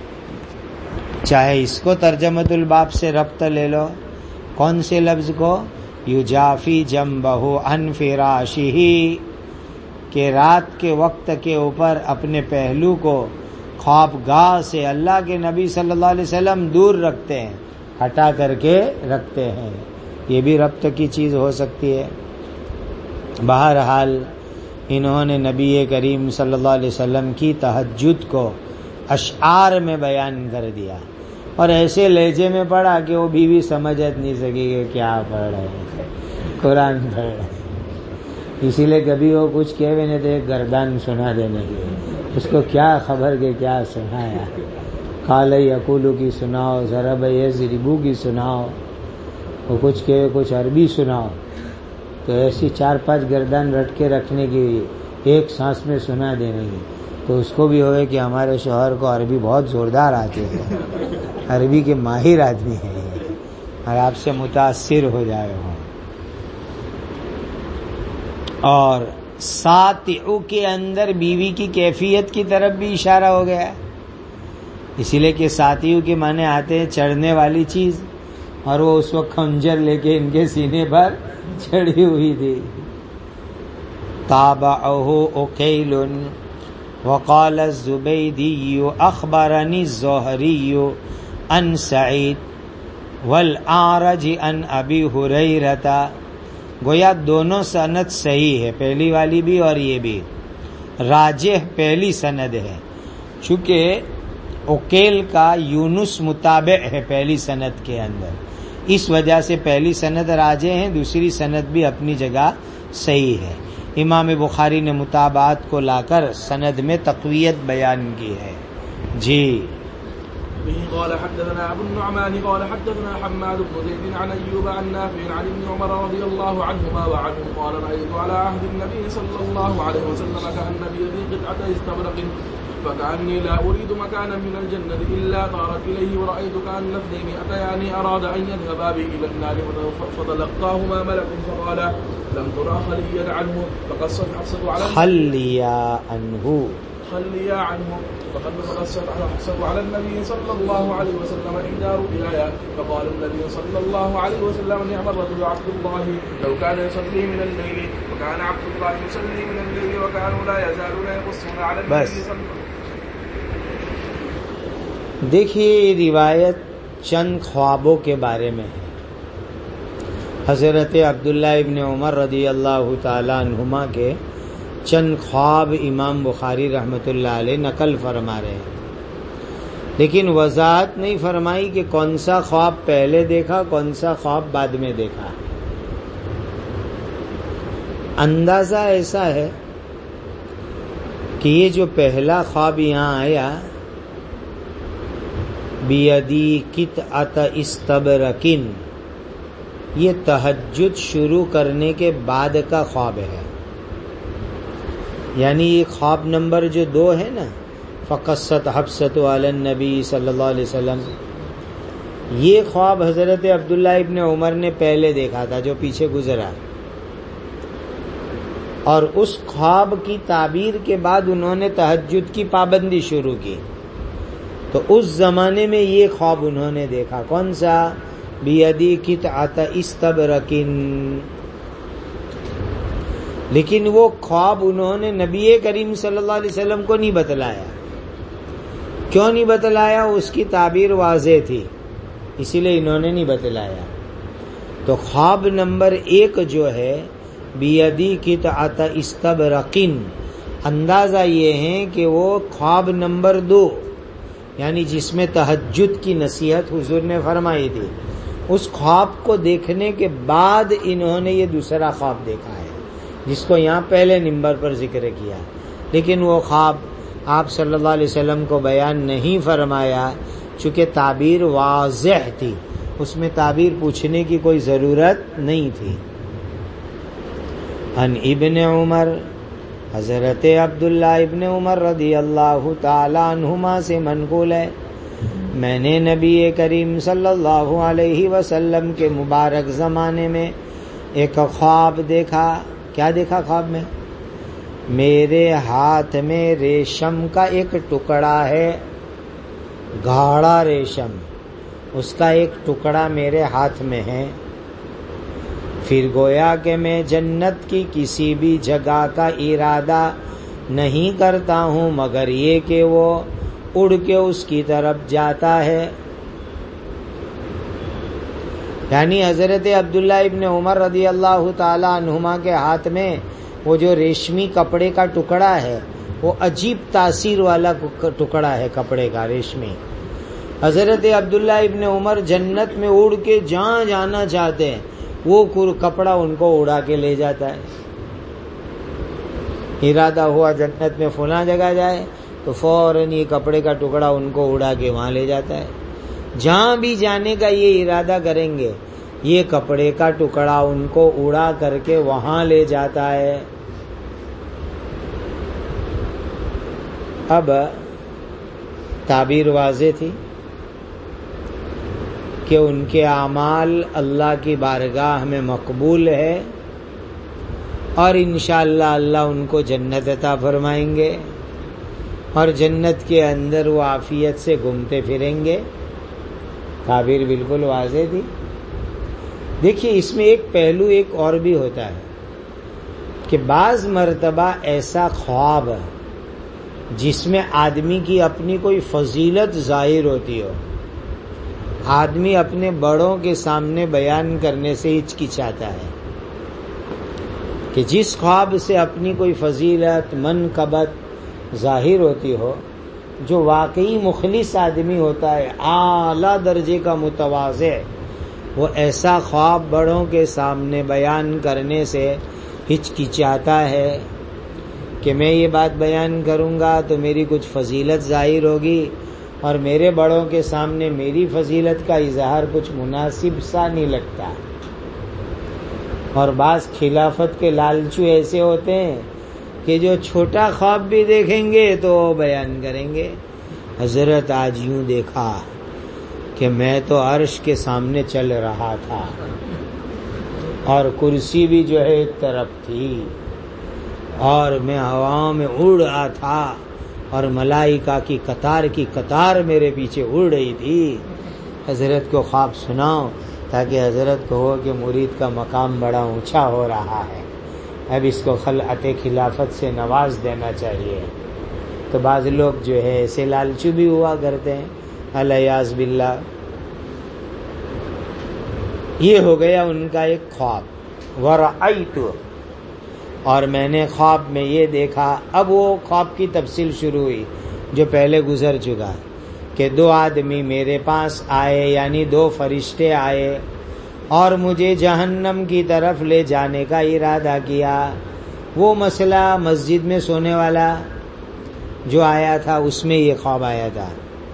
چاہے اس کو ترجمۃ الباب سے ربط لے لو, کون سے لفظ کو, یجافی جنبہ عن فراشہ, کہ رات کے وقت کے اوپر اپنے پہلو کو خواب گاہ سے اللہ کے نبی صلی اللہ علیہ وسلم دور رکھتے ہیں, ہٹا کر کے رکھتے ہیں. یہ بھی ربط کی چیز ہو سکتی ہے. بہرحال انہوں نے نبی کریم صلی اللہ علیہ وسلم کی تہجد کو اشعار میں بیان کر دیا, اور ایسے لہجے میں پڑھا کہ وہ بیوی سمجھ نہیں سکی کہ کیا پڑھ رہے ہیں, قرآن پڑھ رہے ہیں. اسی لیے کبھی وہ کچھ کہے نہیں تھے, گردان سنا دینے کی, اس کو کیا خبر کہ کیا سنایا. قال یقولو کی سناؤ, ضرب یضربو کی سناؤ, وہ کچھ کہے کچھ عربی سناؤ, تو ایسی 4-5 گردان رٹ کے رکھنے کی, ایک سانس میں سنا دینے کی. تو اس کو بھی ہوئے کہ ہمارے شوہر کو عربی بہت زوردار آتی ہے, عربی کے ماہر آدمی ہیں, اور آپ سے متاثر ہو جائے ہوں. اور ساتعو کے اندر بیوی کی کیفیت کی طرف بھی اشارہ ہو گیا, اسی لیے کہ ساتعو کے معنی آتے ہیں چڑھنے والی چیز, اور وہ اس وقت خنجر لے کے ان کے سینے پر چڑھی ہوئی تھی. تابعہ عقیل وقال الزبیدی اخبرنی الزہری عن سعید والأعرج عن ابی ہریرہ. گویا دونوں سند صحیح ہے, پہلی والی بھی اور یہ بھی. راجح پہلی سند ہے, چونکہ عقیل کا یونس متابع ہے پہلی سند کے اندر, اس وجہ سے پہلی سند راجح ہے, دوسری سند بھی اپنی جگہ صحیح ہے. امام بخاری نے متابعات کو لا کر سند میں تقویت بیان کی ہے. جی به قال حدثنا أبو النعمان قال حدثنا حماد بن زيد عن أيوب عن نافع عن ابن عمر رضي الله عنهما وعنهم قال رأيت على عهد النبي صلى الله عليه وسلم كأن بيدي قطعة استبرق فكأني لا أريد مكانا من الجنة إلا طارت إليه ورأيت كأن اثنين أتياني أراد أن يذهبا به إلى النار فتلقاهما ملك فقال لم ترى خليا عنه فقصت حفصة على فقد قصت حفصة على النبي صلى الله عليه وسلم إحدى رؤياي فقال النبي صلى الله عليه وسلم نعم الرجل عبد الله لو كان يصلي من الليل وكان عبد الله يصلي من الليل وكانوا لا يزالون يقصون على النبي صلى الله عليه وسلم. دیکھیے روایت چند خوابوں کے بارے میں ہے. حضرت عبداللہ ابن عمر رضی اللہ تعالی عنہما کے چند خواب امام بخاری رحمۃ اللہ علیہ نقل فرما رہے ہیں، لیکن وضاحت نہیں فرمائی کہ کون سا خواب پہلے دیکھا کون سا خواب بعد میں دیکھا. اندازہ ایسا ہے کہ یہ جو پہلا خواب یہاں آیا بیدی قطعۃ استبرقن، یہ تہجد شروع کرنے کے بعد کا خواب ہے. یعنی یہ خواب نمبر جو 2 ہے نا، فقصت حفصۃ علی النبی صلی اللہ علیہ وسلم، یہ خواب حضرت عبداللہ ابن عمر نے پہلے دیکھا تھا جو پیچھے گزرا، اور اس خواب کی تعبیر کے بعد انہوں نے تہجد کی پابندی شروع کی. تو اس زمانے میں یہ خواب انہوں نے دیکھا. کون سا؟ بیدی قطعۃ استبرقن. لیکن وہ خواب انہوں نے نبی کریم صلی اللہ علیہ وسلم کو نہیں بتلایا. کیوں نہیں بتلایا؟ اس کی تعبیر واضح تھی، اسی لیے انہوں نے نہیں بتلایا. تو خواب نمبر 1 جو ہے بیدی قطعۃ استبرقن، اندازہ یہ ہے کہ وہ خواب نمبر 2 یعنی جس میں تہجد کی نصیحت حضور نے فرمائی تھی، اس خواب کو دیکھنے کے بعد انہوں نے یہ دوسرا خواب دیکھا ہے جس کو یہاں پہلے نمبر پر ذکر کیا. لیکن وہ خواب آپ صلی اللہ علیہ وسلم کو بیان نہیں فرمایا چونکہ تعبیر واضح تھی، اس میں تعبیر پوچھنے کی کوئی ضرورت نہیں تھی. ان ابن عمر، حضرت عبداللہ ابن عمر رضی اللہ تعالی عنہما سے منقول ہے، میں نے نبی کریم صلی اللہ علیہ وسلم کے مبارک زمانے میں ایک خواب دیکھا. کیا دیکھا خواب میں؟ میرے ہاتھ میں ریشم کا ایک ٹکڑا ہے، گاڑھا ریشم، اس کا ایک ٹکڑا میرے ہاتھ میں ہے. پھر گویا کہ میں جنت کی کسی بھی جگہ کا ارادہ نہیں کرتا ہوں مگر یہ کہ وہ اڑ کے اس کی طرف جاتا ہے. یعنی حضرت عبداللہ ابن عمر رضی اللہ تعالی عنہما کے ہاتھ میں وہ جو ریشمی کپڑے کا ٹکڑا ہے وہ عجیب تاثیر والا ٹکڑا ہے کپڑے کا ریشمی. حضرت عبداللہ ابن عمر جنت میں اڑ کے جہاں جانا چاہتے ہیں وہ کپڑا ان کو اڑا کے لے جاتا ہے. ارادہ ہوا جنت میں فلاں جگہ جائے تو فوراً یہ کپڑے کا ٹکڑا ان کو اڑا کے وہاں لے جاتا ہے. جہاں بھی جانے کا یہ ارادہ کریں گے یہ کپڑے کا ٹکڑا ان کو اڑا کر کے وہاں لے جاتا ہے. اب تعبیر واضح تھی کہ ان کے اعمال اللہ کی بارگاہ میں مقبول ہے اور انشاءاللہ اللہ ان کو جنت عطا فرمائیں گے اور جنت کے اندر وہ عافیت سے گھومتے پھریں گے. تعبیر بالکل واضح تھی. دیکھیے اس میں ایک پہلو ایک اور بھی ہوتا ہے کہ بعض مرتبہ ایسا خواب جس میں آدمی کی اپنی کوئی فضیلت ظاہر ہوتی ہو، آدمی اپنے بڑوں کے سامنے بیان کرنے سے ہچکچاتا ہے کہ جس خواب سے اپنی کوئی فضیلت منقبت ظاہر ہوتی ہو، جو واقعی مخلص آدمی ہوتا ہے اعلیٰ درجے کا متواضع، وہ ایسا خواب بڑوں کے سامنے بیان کرنے سے ہچکچاتا ہے کہ میں یہ بات بیان کروں گا تو میری کچھ فضیلت ظاہر ہوگی اور میرے بڑوں کے سامنے میری فضیلت کا اظہار کچھ مناسب سا نہیں لگتا. اور بعض خلافت کے لالچو ایسے ہوتے ہیں کہ جو چھوٹا خواب بھی دیکھیں گے تو بیان کریں گے. حضرت آج یوں دیکھا کہ میں تو عرش کے سامنے چل رہا تھا اور کرسی بھی جو ہے ایک طرف تھی اور میں ہواؤں میں اڑ رہا تھا اور ملائکہ کی قطار میرے پیچھے اڑ رہی تھی. حضرت کو خواب سناؤ تاکہ حضرت کو ہو کہ مرید کا مقام بڑا اونچا ہو رہا ہے، اب اس کو خلعت خلافت سے نواز دینا چاہیے. تو بعض لوگ جو ہے ایسے لالچو بھی ہوا کرتے ہیں، الیاذ باللہ. یہ ہو گیا ان کا ایک خواب. ورأیت، اور میں نے خواب میں یہ دیکھا. اب وہ خواب کی تفصیل شروع ہوئی جو پہلے گزر چکا کہ 2 آدمی میرے پاس آئے، یعنی 2 فرشتے آئے اور مجھے جہنم کی طرف لے جانے کا ارادہ کیا. وہ مسئلہ مسجد میں سونے والا جو آیا تھا اس میں یہ خواب آیا تھا.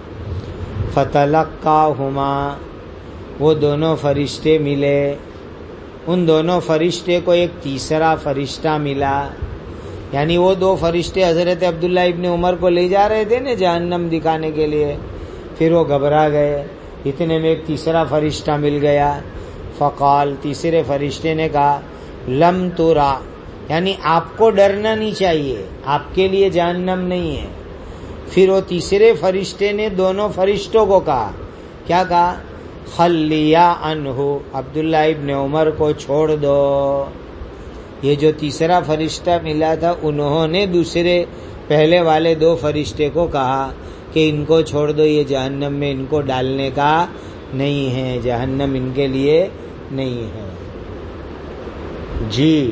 فتلقاہما، وہ دونوں فرشتے ملے. ان دونوں فرشتے کو ایک تیسرا فرشتہ ملا، یعنی وہ 2 فرشتے حضرت عبداللہ ابن عمر کو لے جا رہے تھے نا جہنم دکھانے کے لیے. پھر وہ گھبرا گئے، اتنے میں ایک تیسرا فرشتہ مل گیا. فقال، تیسرے فرشتے نے کہا لم ترا، یعنی آپ کو ڈرنا نہیں چاہیے، آپ کے لیے جہنم نہیں ہے. پھر وہ تیسرے فرشتے نے دونوں فرشتوں کو کہا، کیا کہا؟ خلیا عنہ، عبداللہ ابن عمر کو چھوڑ دو. یہ جو تیسرا فرشتہ ملا تھا انہوں نے دوسرے پہلے والے 2 فرشتے کو کہا کہ ان کو چھوڑ دو، یہ جہنم میں ان کو ڈالنے کا نہیں ہے، جہنم ان کے لیے نہیں ہے. جی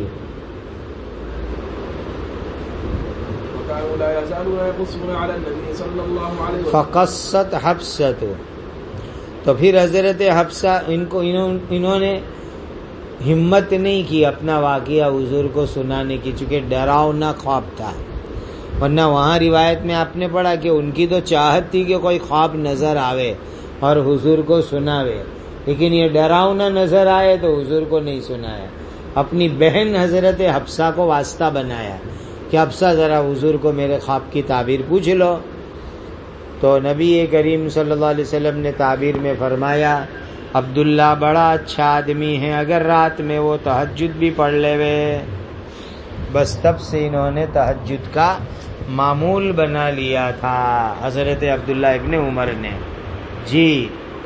فقصت حفصۃ، تو پھر حضرت حفصہ انہوں نے ہمت نہیں کی اپنا واقعہ حضور کو سنانے کی، چونکہ ڈراؤنا خواب تھا. ورنہ وہاں روایت میں آپ نے پڑھا کہ ان کی تو چاہت تھی کہ کوئی خواب نظر آوے اور حضور کو سناوے، لیکن یہ ڈراؤنا نظر آئے تو حضور کو نہیں سنایا. اپنی بہن حضرت حفصہ کو واسطہ بنایا کہ حفصہ ذرا حضور کو میرے خواب کی تعبیر پوچھ لو. تو نبی کریم صلی اللہ علیہ وسلم نے تعبیر میں فرمایا عبداللہ بڑا اچھا آدمی ہے، اگر رات میں وہ تہجد بھی پڑھ لے وے. بس تب سے انہوں نے تہجد کا معمول بنا لیا تھا حضرت عبداللہ ابن عمر نے. جی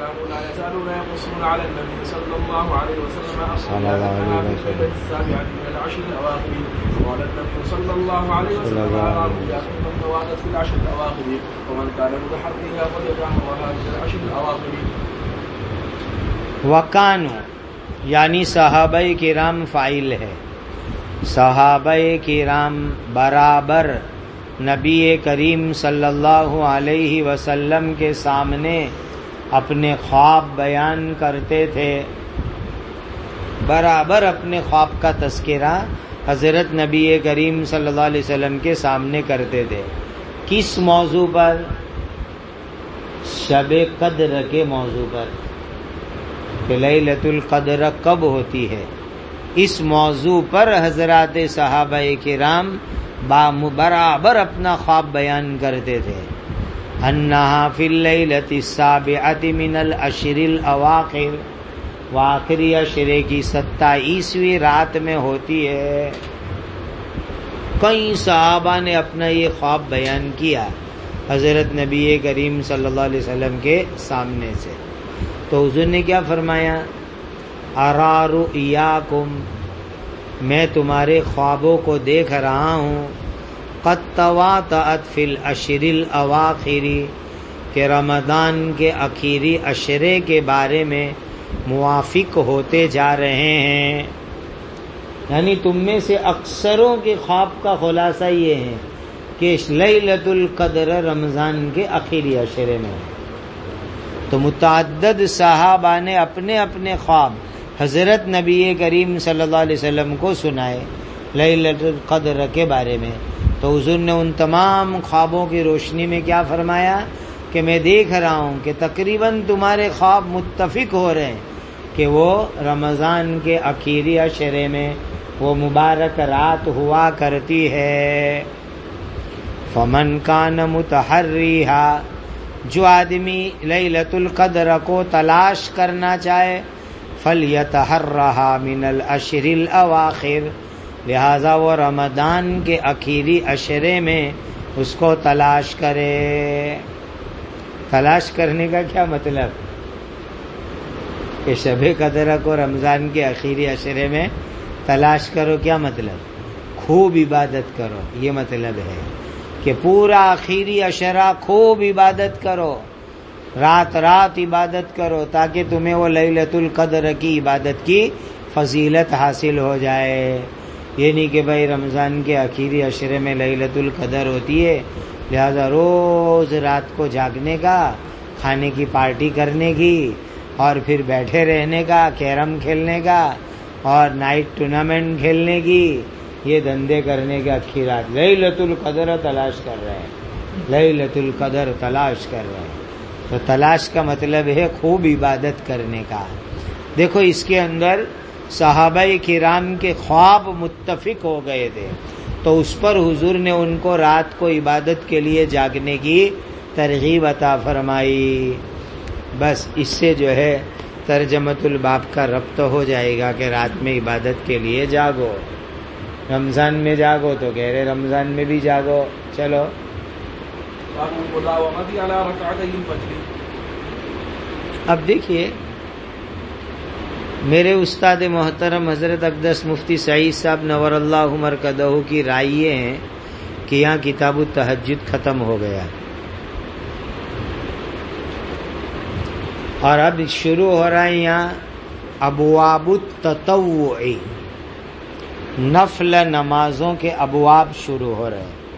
وکانو، یعنی صحابہ کرام فاعل ہے. صحابہ کرام برابر نبی کریم صلی اللہ علیہ وسلم کے سامنے اپنے خواب بیان کرتے تھے، برابر اپنے خواب کا تذکرہ حضرت نبی کریم صلی اللہ علیہ وسلم کے سامنے کرتے تھے. کس موضوع پر؟ شب قدر کے موضوع پر، کہ لیلۃ القدر کب ہوتی ہے. اس موضوع پر حضرات صحابہ کرام برابر اپنا خواب بیان کرتے تھے. انہا فی اللیلۃ السابعۃ من العشر الاواخر، آخری عشرے کی 27ویں رات میں ہوتی ہے. کئی صحابہ نے اپنا یہ خواب بیان کیا حضرت نبی کریم صلی اللہ علیہ وسلم کے سامنے سے. تو حضور نے کیا فرمایا؟ ارا رؤیاکم، میں تمہارے خوابوں کو دیکھ رہا ہوں. قد تواطأت فی العشر الاواخر، کہ رمضان کے آخری عشرے کے بارے میں موافق ہوتے جا رہے ہیں. یعنی تم میں سے اکثروں کے خواب کا خلاصہ یہ ہے کہ لیلۃ القدر رمضان کے آخری عشرے میں. تو متعدد صحابہ نے اپنے اپنے خواب حضرت نبی کریم صلی اللہ علیہ وسلم کو سنائے لیلۃ القدر کے بارے میں. تو حضور نے ان تمام خوابوں کی روشنی میں کیا فرمایا کہ کہ میں دیکھ رہا ہوں کہ تقریباً تمہارے خواب متفق ہو رہے ہیں کہ وہ رمضان کے آخری عشرے میں وہ مبارک رات ہوا کرتی ہے. فمن کان متحریھا، جو آدمی لیلۃ القدر کو تلاش کرنا چاہے، فلیتحرھا من الاشر الاواخر، لہذا وہ رمضان کے آخری عشرے میں اس کو تلاش کرے. تلاش کرنے کا کیا مطلب کہ شب قدر کو رمضان کے آخری عشرے میں تلاش کرو، کیا مطلب؟ خوب عبادت کرو، یہ مطلب ہے کہ پورا آخری عشرہ خوب عبادت کرو، رات رات عبادت کرو، تاکہ تمہیں وہ لیلۃ القدر کی عبادت کی فضیلت حاصل ہو جائے. یہ نہیں کہ بھائی رمضان کے آخری عشرے میں لیلۃ القدر ہوتی ہے لہذا روز رات کو جاگنے کا، کھانے کی پارٹی کرنے کی، اور پھر بیٹھے رہنے کا، کیرم کھیلنے کا اور نائٹ ٹورنامنٹ کھیلنے کی، یہ دندے کرنے کے آخری رات لیلۃ القدر تلاش کر رہے ہیں، لیلۃ القدر تلاش کر رہے ہیں. تو تلاش کا مطلب ہے خوب عبادت کرنے کا. دیکھو اس کے اندر صحابہ کرام کے خواب متفق ہو گئے تھے، تو اس پر حضور نے ان کو رات کو عبادت کے لیے جاگنے کی ترغیب عطا فرمائی. بس اس سے جو ہے ترجمۃ الباب کا ربط ہو جائے گا کہ رات میں عبادت کے لیے جاگو. رمضان میں جاگو تو کہہ رہے رمضان میں بھی جاگو. چلو اب دیکھیے، میرے استاد محترم حضرت اقدس مفتی سعید صاحب نور اللہ مرکزہ کی رائے یہ ہے کہ یہاں کتاب التہجد ختم ہو گیا اور اب شروع ہو رہا ہے یہاں ابواب التطوع، نفل نمازوں کے ابواب شروع ہو رہے ہیں.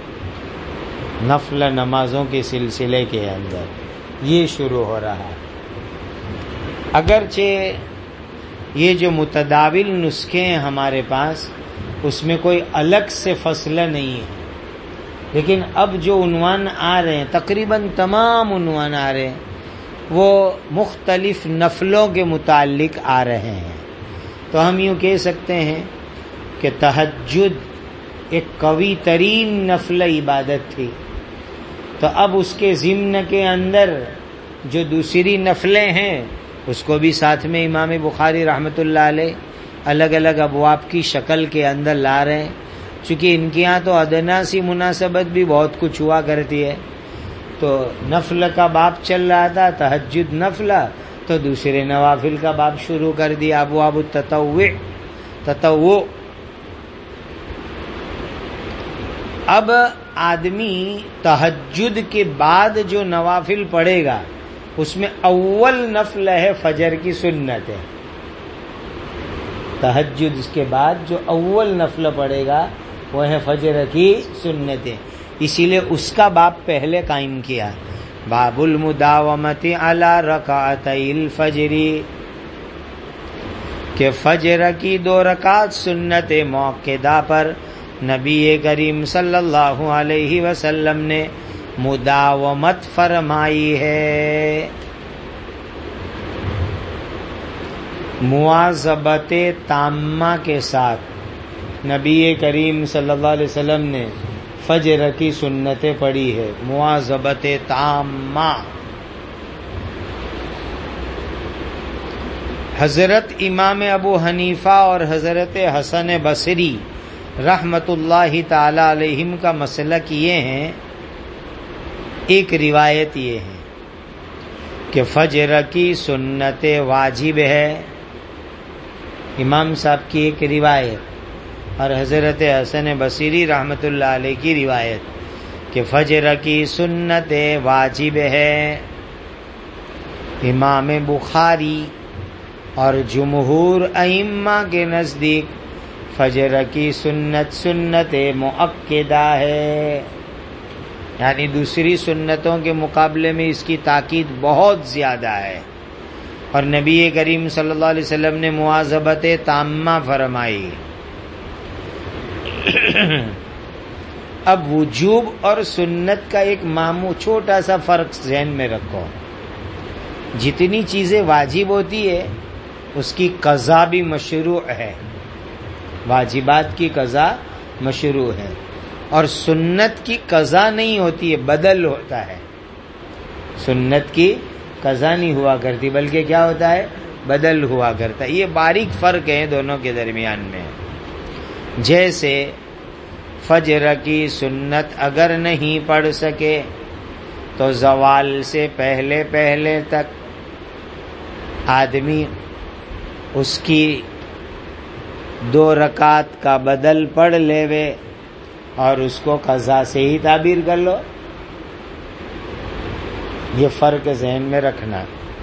نفل نمازوں کے سلسلے کے اندر یہ شروع ہو رہا ہے. اگرچہ یہ جو متداول نسخے ہیں ہمارے پاس، اس میں کوئی الگ سے فصل نہیں ہے، لیکن اب جو عنوان آ رہے ہیں، تقریباً تمام عنوان آ رہے ہیں، وہ مختلف نفلوں کے متعلق آ رہے ہیں. تو ہم یوں کہہ سکتے ہیں کہ تہجد ایک قوی ترین نفل عبادت تھی، تو اب اس کے ضمن کے اندر جو دوسری نفلیں ہیں اس کو بھی ساتھ میں امام بخاری رحمۃ اللہ علیہ الگ الگ ابواب کی شکل کے اندر لا رہے ہیں. چونکہ ان کے ہاں تو ادنا سی مناسبت بھی بہت کچھ ہوا کرتی ہے. تو نفل کا باب چل رہا تھا، تہجد نفل، تو دوسرے نوافل کا باب شروع کر دیا، ابواب تطوع. اب آدمی تہجد کے بعد جو نوافل پڑھے گا اس میں اول نفل ہے فجر کی سنت ہے. تہجد کے بعد جو اول نفل پڑھے گا وہ ہے فجر کی سنتیں، اسی لیے اس کا باب پہلے قائم کیا، باب المداومت علی رکعتی الفجر، کہ فجر کی 2 رکعت سنت موقدہ پر نبی کریم صلی اللہ علیہ وسلم نے مداومت فرمائی ہے. مواظبت تامہ کے ساتھ نبی کریم صلی اللہ علیہ وسلم نے فجر کی سنتیں پڑھی ہے، مواظبت تامہ. حضرت امام ابو حنیفہ اور حضرت حسن بصری رحمت اللہ تعالی علیہم کا مسلک یہ ہے، ایک روایت یہ ہے کہ فجر کی سنت واجب ہے، امام صاحب کی ایک روایت، اور حضرت حسن بصری رحمت اللہ علیہ کی روایت کہ فجر کی سنت واجب ہے. امام بخاری اور جمہور ائمہ کے نزدیک فجر کی سنت مؤکدہ ہے، یعنی دوسری سنتوں کے مقابلے میں اس کی تاکید بہت زیادہ ہے. اور نبی کریم صلی اللہ علیہ وسلم نے مواظبت تامہ فرمائی. اب وجوب اور سنت کا ایک چھوٹا سا فرق ذہن میں رکھو. جتنی چیزیں واجب ہوتی ہے اس کی قضا بھی مشروع ہے، واجبات کی قضا مشروع ہے، اور سنت کی قضا نہیں ہوتی ہے، بدل ہوتا ہے. سنت کی قضا نہیں ہوا کرتی بلکہ کیا ہوتا ہے؟ بدل ہوا کرتا ہے. یہ باریک فرق ہے دونوں کے درمیان میں. جیسے فجر کی سنت اگر نہیں پڑھ سکے تو زوال سے پہلے پہلے تک آدمی اس کی 2 رکعت کا بدل پڑھ لیوے اور اس کو قضا سے ہی تعبیر کر لو. یہ فرق ذہن میں رکھنا.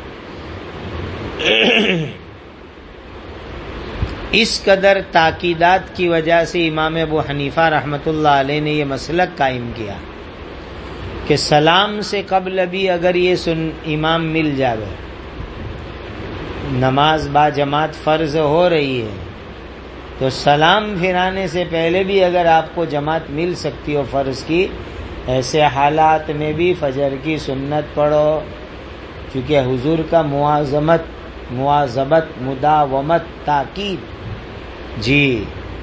اس قدر تاکیدات کی وجہ سے امام ابو حنیفہ رحمۃ اللہ علیہ نے یہ مسلک قائم کیا کہ سلام سے قبل بھی اگر یہ امام مل جاوے، نماز با جماعت فرض ہو رہی ہے تو سلام پھرانے سے پہلے بھی اگر آپ کو جماعت مل سکتی ہو فرض کی، ایسے حالات میں بھی فجر کی سنت پڑھو، کیونکہ حضور کا مواظبت مداومت تاکید. جی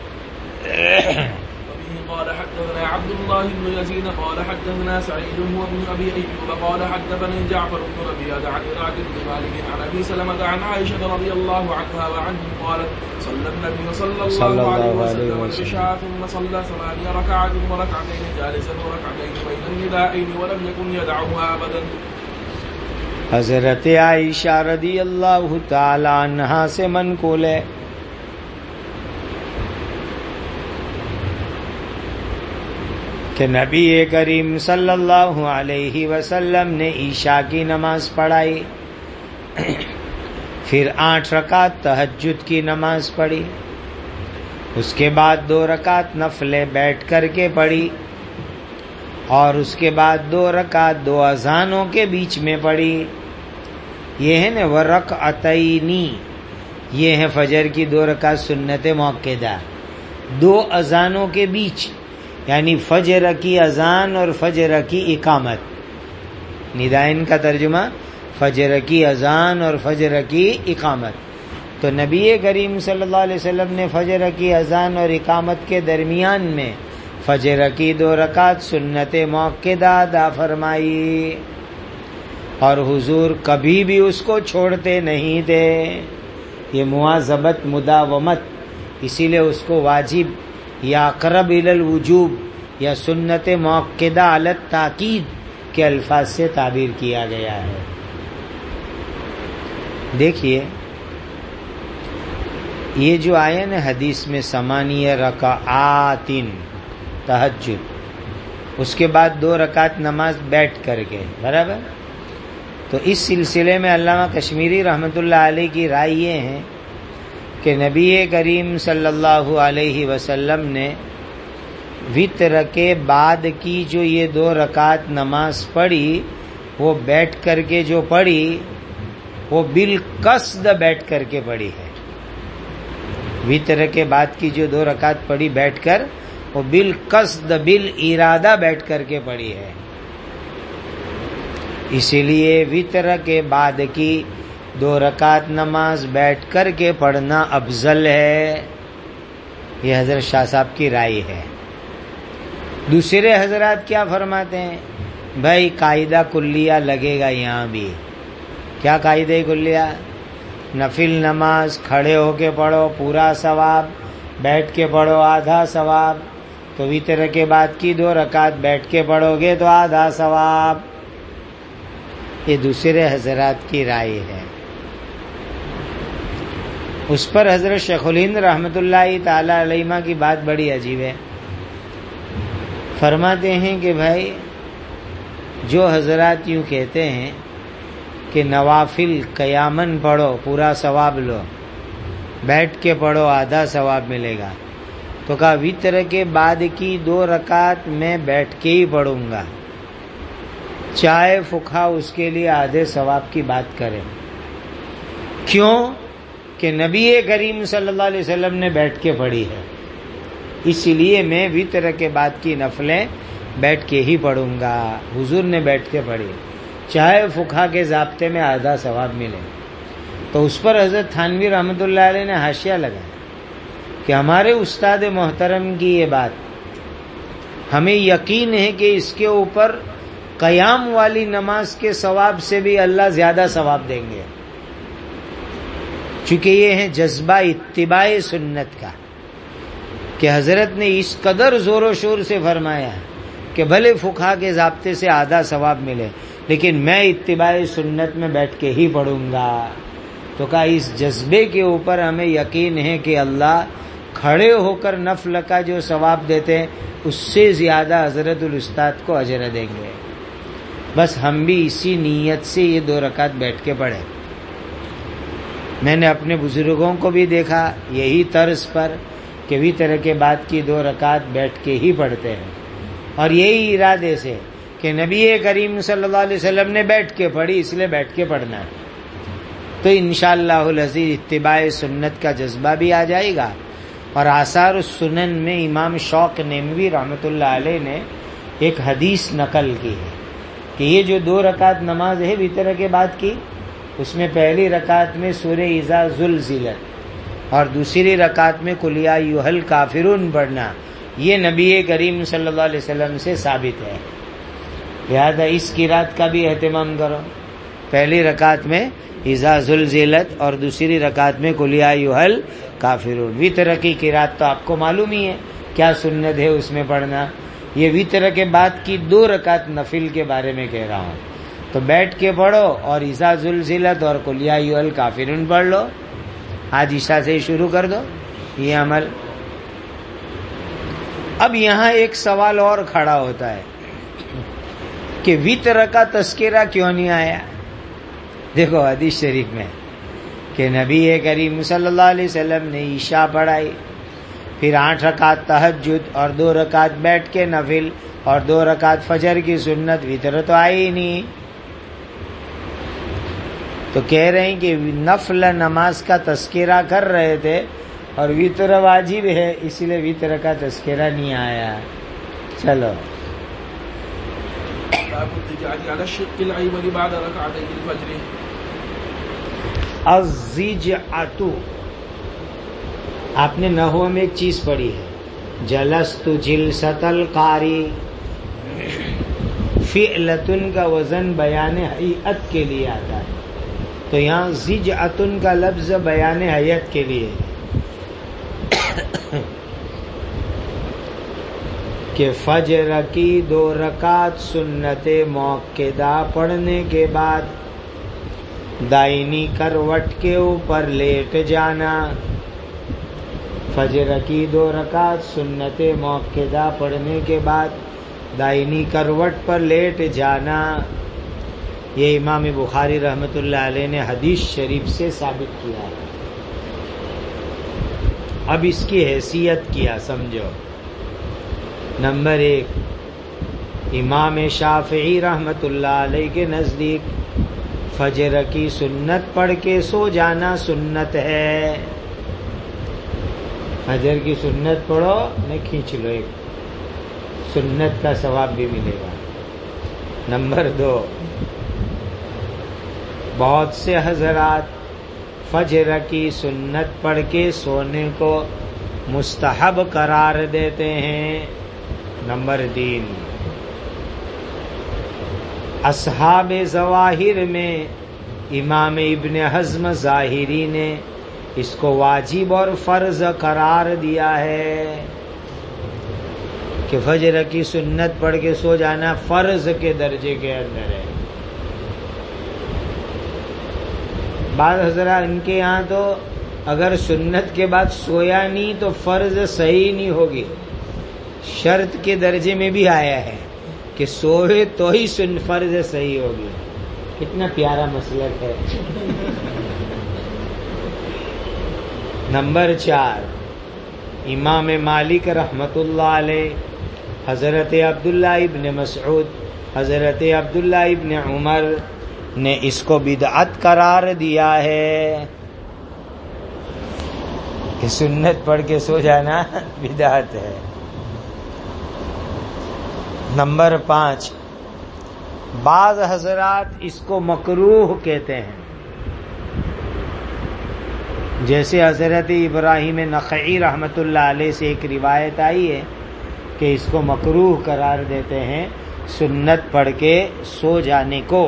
قال حدثنا عبد الله بن يزيد قال حدثنا سعيد هو بن ابي ايوب قال حدثني جعفر بن ربيعه عن عراق بن مالك عن ابي سلمة عن عائشه رضي الله عنها وعنه قالت صلى النبي صلى الله عليه وسلم العشاء ثم صلى 8 ركعات وركعتين جالسا وركعتين بين الندائين ولم يكن يدعوها ابدا. حضرت عائشہ رضی اللہ تعالی عنہا سے منقول ہے کہ نبی کریم صلی اللہ علیہ وسلم نے عشاء کی نماز پڑھائی، پھر 8 رکعت تہجد کی نماز پڑھی، اس کے بعد 2 رکعت نفلیں بیٹھ کر کے پڑھی، اور اس کے بعد 2 رکعت 2 اذانوں کے بیچ میں پڑھی. یہ ہے نا ورکعتینی، یہ ہے فجر کی 2 رکعت سنت موقدہ 2 اذانوں کے بیچ، یعنی فجر کی اذان اور فجر کی اقامت. ندائن کا ترجمہ فجر کی اذان اور فجر کی اقامت. تو نبی کریم صلی اللہ علیہ وسلم نے فجر کی اذان اور اقامت کے درمیان میں فجر کی 2 رکعت سنت موقدہ ادا فرمائی، اور حضور کبھی بھی اس کو چھوڑتے نہیں تھے. یہ مواظبت مداومت، اسی لیے اس کو واجب یا اقرب الی الوجوب یا سنت موقدہ علی التاکید کے الفاظ سے تعبیر کیا گیا ہے. دیکھیے یہ جو آیا نا حدیث میں 8 رکعات تہجد، اس کے بعد 2 رکعت نماز بیٹھ کر کے، برابر. تو اس سلسلے میں علامہ کشمیری رحمۃ اللہ علیہ کی رائے یہ ہے کہ نبی کریم صلی اللہ علیہ وسلم نے وتر کے بعد کی جو یہ 2 رکعت نماز پڑھی، وہ بیٹھ کر کے جو پڑھی وہ بالقصد بیٹھ کر کے پڑھی ہے. وتر کے بعد کی جو 2 رکعت پڑھی بیٹھ کر، وہ بالقصد بالارادہ بیٹھ کر کے پڑھی ہے. اسی لیے وتر کے بعد کی 2 رکعت نماز بیٹھ کر کے پڑھنا افضل ہے. یہ حضرت شاہ صاحب کی رائے ہے. دوسرے حضرات کیا فرماتے ہیں؟ بھائی قاعدہ کلیہ لگے گا یہاں بھی. کیا قاعدہ کلیہ؟ نفل نماز کھڑے ہو کے پڑھو پورا ثواب، بیٹھ کے پڑھو آدھا ثواب. تو وتر کے بعد کی 2 رکعت بیٹھ کے پڑھو گے تو آدھا ثواب. یہ دوسرے حضرات کی رائے ہے. اس پر حضرت شیخ الہند رحمۃ اللہ تعالی علیہ کی بات بڑی عجیب ہے. فرماتے ہیں کہ بھائی جو حضرات یوں کہتے ہیں کہ نوافل قیامن پڑھو پورا ثواب لو، بیٹھ کے پڑھو آدھا ثواب ملے گا، تو کہا وتر کے بعد کی 2 رکعت میں بیٹھ کے ہی پڑھوں گا، چاہے فقہا اس کے لیے آدھے ثواب کی بات کریں. کیوں؟ کہ نبی کریم صلی اللہ علیہ وسلم نے بیٹھ کے پڑھی ہے. اس لیے میں وطر کے بعد کی نفلیں بیٹھ کے ہی پڑھوں گا. حضور نے بیٹھ کے پڑھی چاہے فقہا کے ضابطے میں آدھا ثواب ملے. تو اس پر حضرت تھانوی رحمۃ اللہ علیہ نے حاشیہ لگا کہ ہمارے استاد محترم کی یہ بات ہمیں یقین ہے کہ اس کے اوپر قیام والی نماز کے ثواب سے بھی اللہ زیادہ ثواب دیں گے، چونکہ یہ ہے جذبہ اتباع سنت کا کہ حضرت نے اس قدر زور و شور سے فرمایا کہ بھلے فقہا کے ضابطے سے آدھا ثواب ملے لیکن میں اتباع سنت میں بیٹھ کے ہی پڑھوں گا. تو کہا اس جذبے کے اوپر ہمیں یقین ہے کہ اللہ کھڑے ہو کر نفل کا جو ثواب دیتے ہیں اس سے زیادہ حضرت الاستاد کو اجر دیں گے. بس ہم بھی اسی نیت سے یہ 2 رکعت بیٹھ کے پڑھیں. میں نے اپنے بزرگوں کو بھی دیکھا یہی طرز پر کہ وطر کے بعد کی 2 رکعت بیٹھ کے ہی پڑھتے ہیں، اور یہی ارادے سے کہ نبی کریم صلی اللہ علیہ وسلم نے بیٹھ کے پڑھی اس لیے بیٹھ کے پڑھنا ہے. تو انشاءاللہ العزیز اتباع سنت کا جذبہ بھی آ جائے گا. اور آثار السنن میں امام شوق نینوی رحمۃ اللہ علیہ نے ایک حدیث نقل کی ہے کہ یہ جو 2 رکعت نماز ہے وطر کے بعد کی، اس میں پہلی رکعت میں سورہ اذا زلزلت اور دوسری رکعت میں قل یا ایھا الکافرون پڑھنا، یہ نبی کریم صلی اللہ علیہ وسلم سے ثابت ہے. لہذا اس قرات کا بھی اہتمام کرو. پہلی رکعت میں اذا زلزلت اور دوسری رکعت میں قل یا ایھا الکافرون. وطر کی قرات تو آپ کو معلوم ہی ہے کیا سنت ہے اس میں پڑھنا. یہ وطر کے بعد کی 2 رکعت نفل کے بارے میں کہہ رہا ہوں. تو بیٹھ کے پڑھو اور اذا زلزلت اور قل یا ایھا الکافرون پڑھ لو. آج عشاء سے شروع کر دو یہ عمل. اب یہاں ایک سوال اور کھڑا ہوتا ہے کہ وطر کا تذکرہ کیوں نہیں آیا؟ دیکھو حدیث شریف میں کہ نبی کریم صلی اللہ علیہ وسلم نے عشاء پڑھائی، پھر 8 رکعت تہجد اور 2 رکعت بیٹھ کے نفل اور 2 رکعت فجر کی سنت. وطر تو آئی ہی نہیں. تو کہہ رہے ہیں کہ نفل نماز کا تذکرہ کر رہے تھے اور وطر واجب ہے اس لیے وطر کا تذکرہ نہیں آیا. چلو الزجعۃ، آپ نے نحو میں ایک چیز پڑھی ہے جلست جلسۃ القاری، فعلتن کا وزن بیان ہیئت کے لیے آتا ہے، تو یہاں زجعۃن کا لفظ بیان ہیئت کے لیے کہ فجر کی 2 رکعت سنت موقدہ پڑھنے کے بعد دائنی کروٹ کے اوپر لیٹ جانا. فجر کی 2 رکعت سنت موقدہ پڑھنے کے بعد دائنی کروٹ پر لیٹ جانا، یہ امام بخاری رحمۃ اللہ علیہ نے حدیث شریف سے ثابت کیا ہے. اب اس کی حیثیت کیا سمجھو. نمبر 1، امام شافعی رحمۃ اللہ علیہ کے نزدیک فجر کی سنت پڑھ کے سو جانا سنت ہے. فجر کی سنت پڑھو میں کھینچ لو، ایک سنت کا ثواب بھی ملے گا. نمبر 2، بہت سے حضرات فجر کی سنت پڑھ کے سونے کو مستحب قرار دیتے ہیں. نمبر 3، اصحاب ظواہر میں امام ابن حزم ظاہری نے اس کو واجب اور فرض قرار دیا ہے کہ فجر کی سنت پڑھ کے سو جانا فرض کے درجے کے اندر ہے. بعض حضرات ان کے یہاں تو اگر سنت کے بعد سویا نہیں تو فرض صحیح نہیں ہوگی، شرط کے درجے میں بھی آیا ہے کہ سوئے تو ہی فرض صحیح ہوگی. کتنا پیارا مسلک ہے. نمبر 4، امام مالک رحمت اللہ علیہ، حضرت عبداللہ ابن مسعود، حضرت عبداللہ ابن عمر نے اس کو بدعت قرار دیا ہے. کہ سنت پڑھ کے سو جانا بدعت ہے۔ نمبر 5، بعض حضرات اس کو مکروہ کہتے ہیں، جیسے حضرت ابراہیم نخعی رحمۃ اللہ علیہ سے ایک روایت آئی ہے کہ اس کو مکروہ قرار دیتے ہیں سنت پڑھ کے سو جانے کو،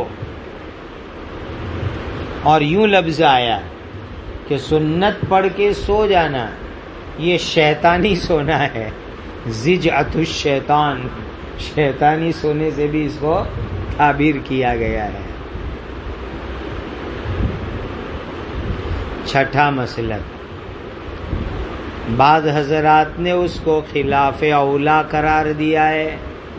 اور یوں لفظ آیا کہ سنت پڑھ کے سو جانا یہ شیطانی سونا ہے، زجعۃ الشیطان، شیطانی سونے سے بھی اس کو تعبیر کیا گیا ہے۔ چھٹا مسلک، بعض حضرات نے اس کو خلاف اولا قرار دیا ہے۔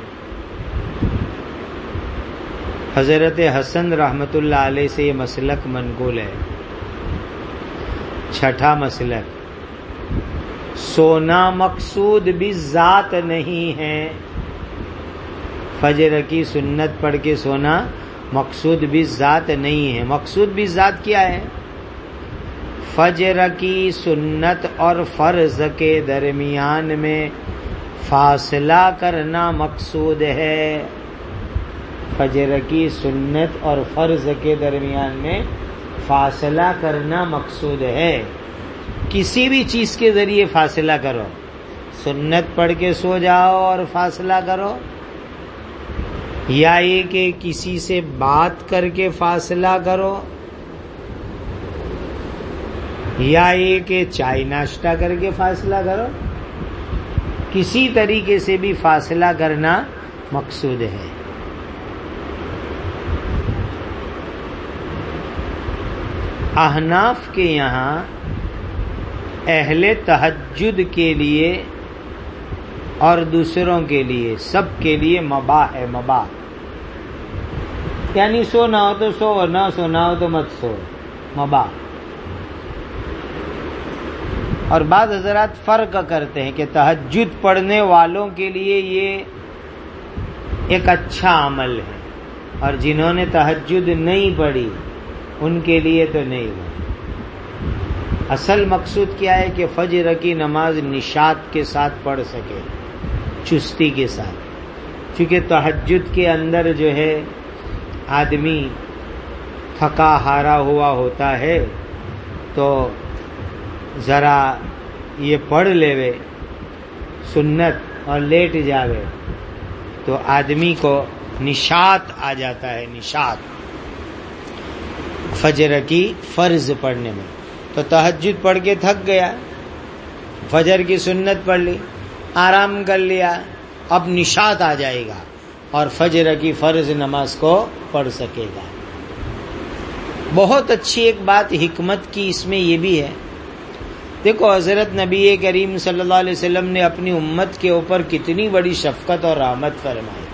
حضرت حسن رحمت اللہ علیہ سے یہ مسلک منقول ہے۔ چھٹا مسلک، سونا مقصود بھی ذات نہیں ہے، فجر کی سنت پڑھ کے سونا مقصود بھی ذات نہیں ہے۔ مقصود بھی ذات کیا ہے؟ فجر کی سنت اور فرض کے درمیان میں فاصلہ کرنا مقصود ہے۔ فجر کی سنت اور فرض کے درمیان میں فاصلہ کرنا مقصود ہے۔ کسی بھی چیز کے ذریعے فاصلہ کرو، سنت پڑھ کے سو جاؤ اور فاصلہ کرو، یا یہ کہ کسی سے بات کر کے فاصلہ کرو، یا یہ کہ چائے ناشتہ کر کے فاصلہ کرو، کسی طریقے سے بھی فاصلہ کرنا مقصود ہے۔ احناف کے یہاں اہل تہجد کے لیے اور دوسروں کے لیے سب کے لیے مباح ہے، مباح یعنی سونا ہو تو سو، نہ سونا ہو تو مت سو، مباح۔ اور بعض حضرات فرق کرتے ہیں کہ تہجد پڑھنے والوں کے لیے یہ ایک اچھا عمل ہے، اور جنہوں نے تہجد نہیں پڑھی ان کے لیے تو نہیں ہوا۔ اصل مقصود کیا ہے کہ فجر کی نماز نشاط کے ساتھ پڑھ سکے، چستی کے ساتھ، کیونکہ تہجد کے اندر جو ہے آدمی تھکا ہارا ہوا ہوتا ہے، تو ذرا یہ پڑھ لیوے سنت اور لیٹ جاوے تو آدمی کو نشاط آ جاتا ہے، نشاط فجر کی فرض پڑھنے میں۔ تو تہجد پڑھ کے تھک گیا، فجر کی سنت پڑھ لی، آرام کر لیا، اب نشاط آ جائے گا اور فجر کی فرض نماز کو پڑھ سکے گا۔ بہت اچھی ایک بات حکمت کی اس میں یہ بھی ہے، دیکھو حضرت نبی کریم صلی اللہ علیہ وسلم نے اپنی امت کے اوپر کتنی بڑی شفقت اور رحمت فرمائی۔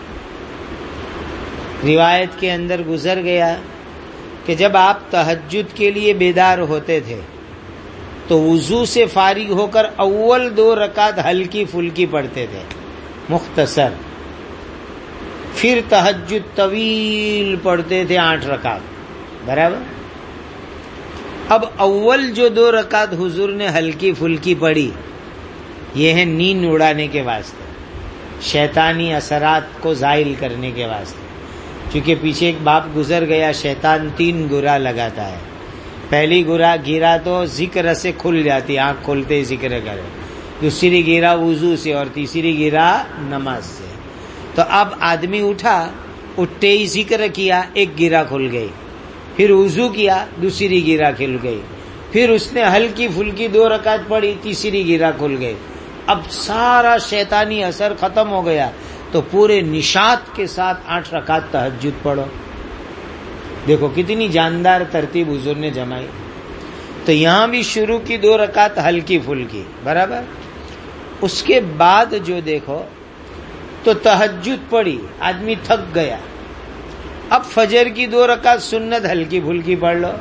روایت کے اندر گزر گیا کہ جب آپ تہجد کے لیے بیدار ہوتے تھے تو وضو سے فارغ ہو کر اول 2 رکعت ہلکی پھلکی پڑھتے تھے، مختصر، پھر تہجد طویل پڑھتے تھے 8 رکعت، برابر۔ اب اول جو 2 رکعت حضور نے ہلکی پھلکی پڑھی، یہ ہے نیند اڑانے کے واسطے، شیطانی اثرات کو زائل کرنے کے واسطے، کیونکہ پیچھے ایک باب گزر گیا، شیطان 3 گرا لگاتا ہے۔ پہلی گرا تو ذکر سے کھل جاتی، آنکھ کھولتے ہی ذکر کرے، دوسری گرا وضو سے، اور تیسری گرا نماز سے۔ تو اب آدمی اٹھا، اٹھتے ہی ذکر کیا، ایک گرا کھل گئی، پھر وضو کیا، دوسری گرا کھل گئی، پھر اس نے ہلکی پھلکی 2 رکعت پڑھی، تیسری گرا کھل گئی۔ اب سارا شیطانی اثر ختم ہو گیا، تو پورے نشاط کے ساتھ 8 رکعت تہجد پڑھو۔ دیکھو کتنی جاندار ترتیب حضور نے جمائی۔ تو یہاں بھی شروع کی 2 رکعت ہلکی پھلکی، برابر۔ اس کے بعد جو دیکھو تو تہجد پڑھی، آدمی تھک گیا، اب فجر کی 2 رکعت سنت ہلکی پھلکی پڑھ لو،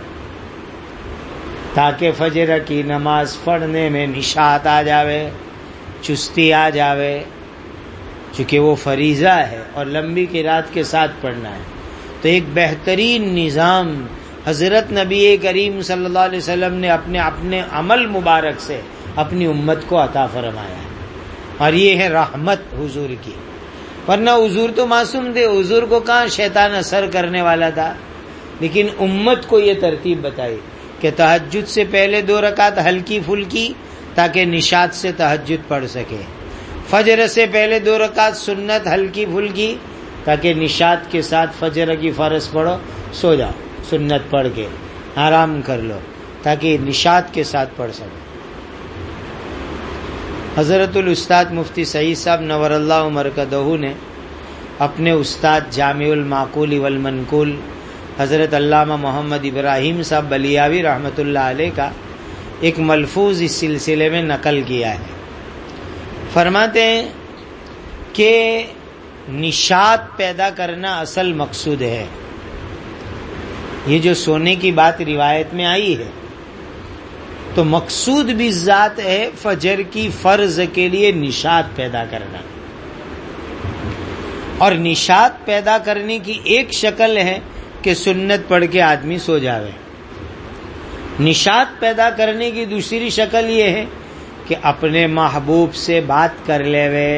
تاکہ فجر کی نماز پڑھنے میں نشاط آ جاوے، چستی آ جاوے، چونکہ وہ فریضہ ہے اور لمبی قرات کے ساتھ پڑھنا ہے۔ تو ایک بہترین نظام حضرت نبی کریم صلی اللہ علیہ وسلم نے اپنے عمل مبارک سے اپنی امت کو عطا فرمایا، اور یہ ہے رحمت حضور کی، ورنہ حضور تو معصوم تھے، حضور کو کہاں شیطان اثر کرنے والا تھا، لیکن امت کو یہ ترتیب بتائی کہ تہجد سے پہلے 2 رکعت ہلکی پھلکی تاکہ نشاط سے تہجد پڑھ سکے، فجر سے پہلے 2 رکعت سنت ہلکی پھلکی تاکہ نشاط کے ساتھ فجر کی فرض پڑھو، سو جاؤ، سنت پڑھ کے آرام کر لو تاکہ نشاط کے ساتھ پڑھ سکو۔ حضرت الاستاد مفتی سعید صاحب نور اللہ مرکزہ نے اپنے استاد جامع المعقول والمنقول حضرت علامہ محمد ابراہیم صاحب بلیاوی رحمۃ اللہ علیہ کا ایک ملفوظ اس سلسلے میں نقل کیا ہے۔ فرماتے ہیں کہ نشاط پیدا کرنا اصل مقصود ہے۔ یہ جو سونے کی بات روایت میں آئی ہے تو مقصود بھی ذات ہے فجر کی فرض کے لیے نشاط پیدا کرنا، اور نشاط پیدا کرنے کی ایک شکل ہے کہ سنت پڑھ کے آدمی سو جاوے، نشاط پیدا کرنے کی دوسری شکل یہ ہے کہ اپنے محبوب سے بات کر لے وے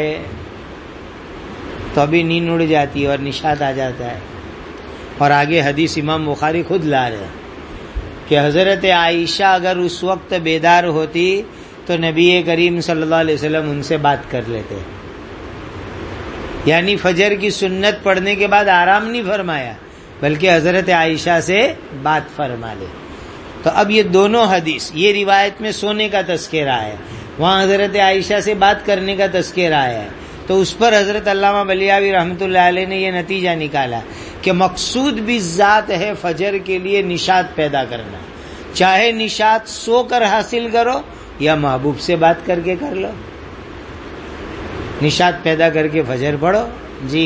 تو ابھی نیند اڑ جاتی ہے اور نشاط آ جاتا ہے۔ اور آگے حدیث امام بخاری خود لا رہے ہیں کہ حضرت عائشہ اگر اس وقت بیدار ہوتی تو نبی کریم صلی اللہ علیہ وسلم ان سے بات کر لیتے، یعنی فجر کی سنت پڑھنے کے بعد آرام نہیں فرمایا بلکہ حضرت عائشہ سے بات فرما لے۔ تو اب یہ دونوں حدیث، یہ روایت میں سونے کا تذکرہ ہے، وہاں حضرت عائشہ سے بات کرنے کا تذکرہ ہے، تو اس پر حضرت علامہ بلیاوی رحمۃ اللہ علیہ نے یہ نتیجہ نکالا کہ مقصود بھی ذات ہے فجر کے لیے نشاط پیدا کرنا، چاہے نشاط سو کر حاصل کرو یا محبوب سے بات کر کے کر لو، نشاط پیدا کر کے فجر پڑھو۔ جی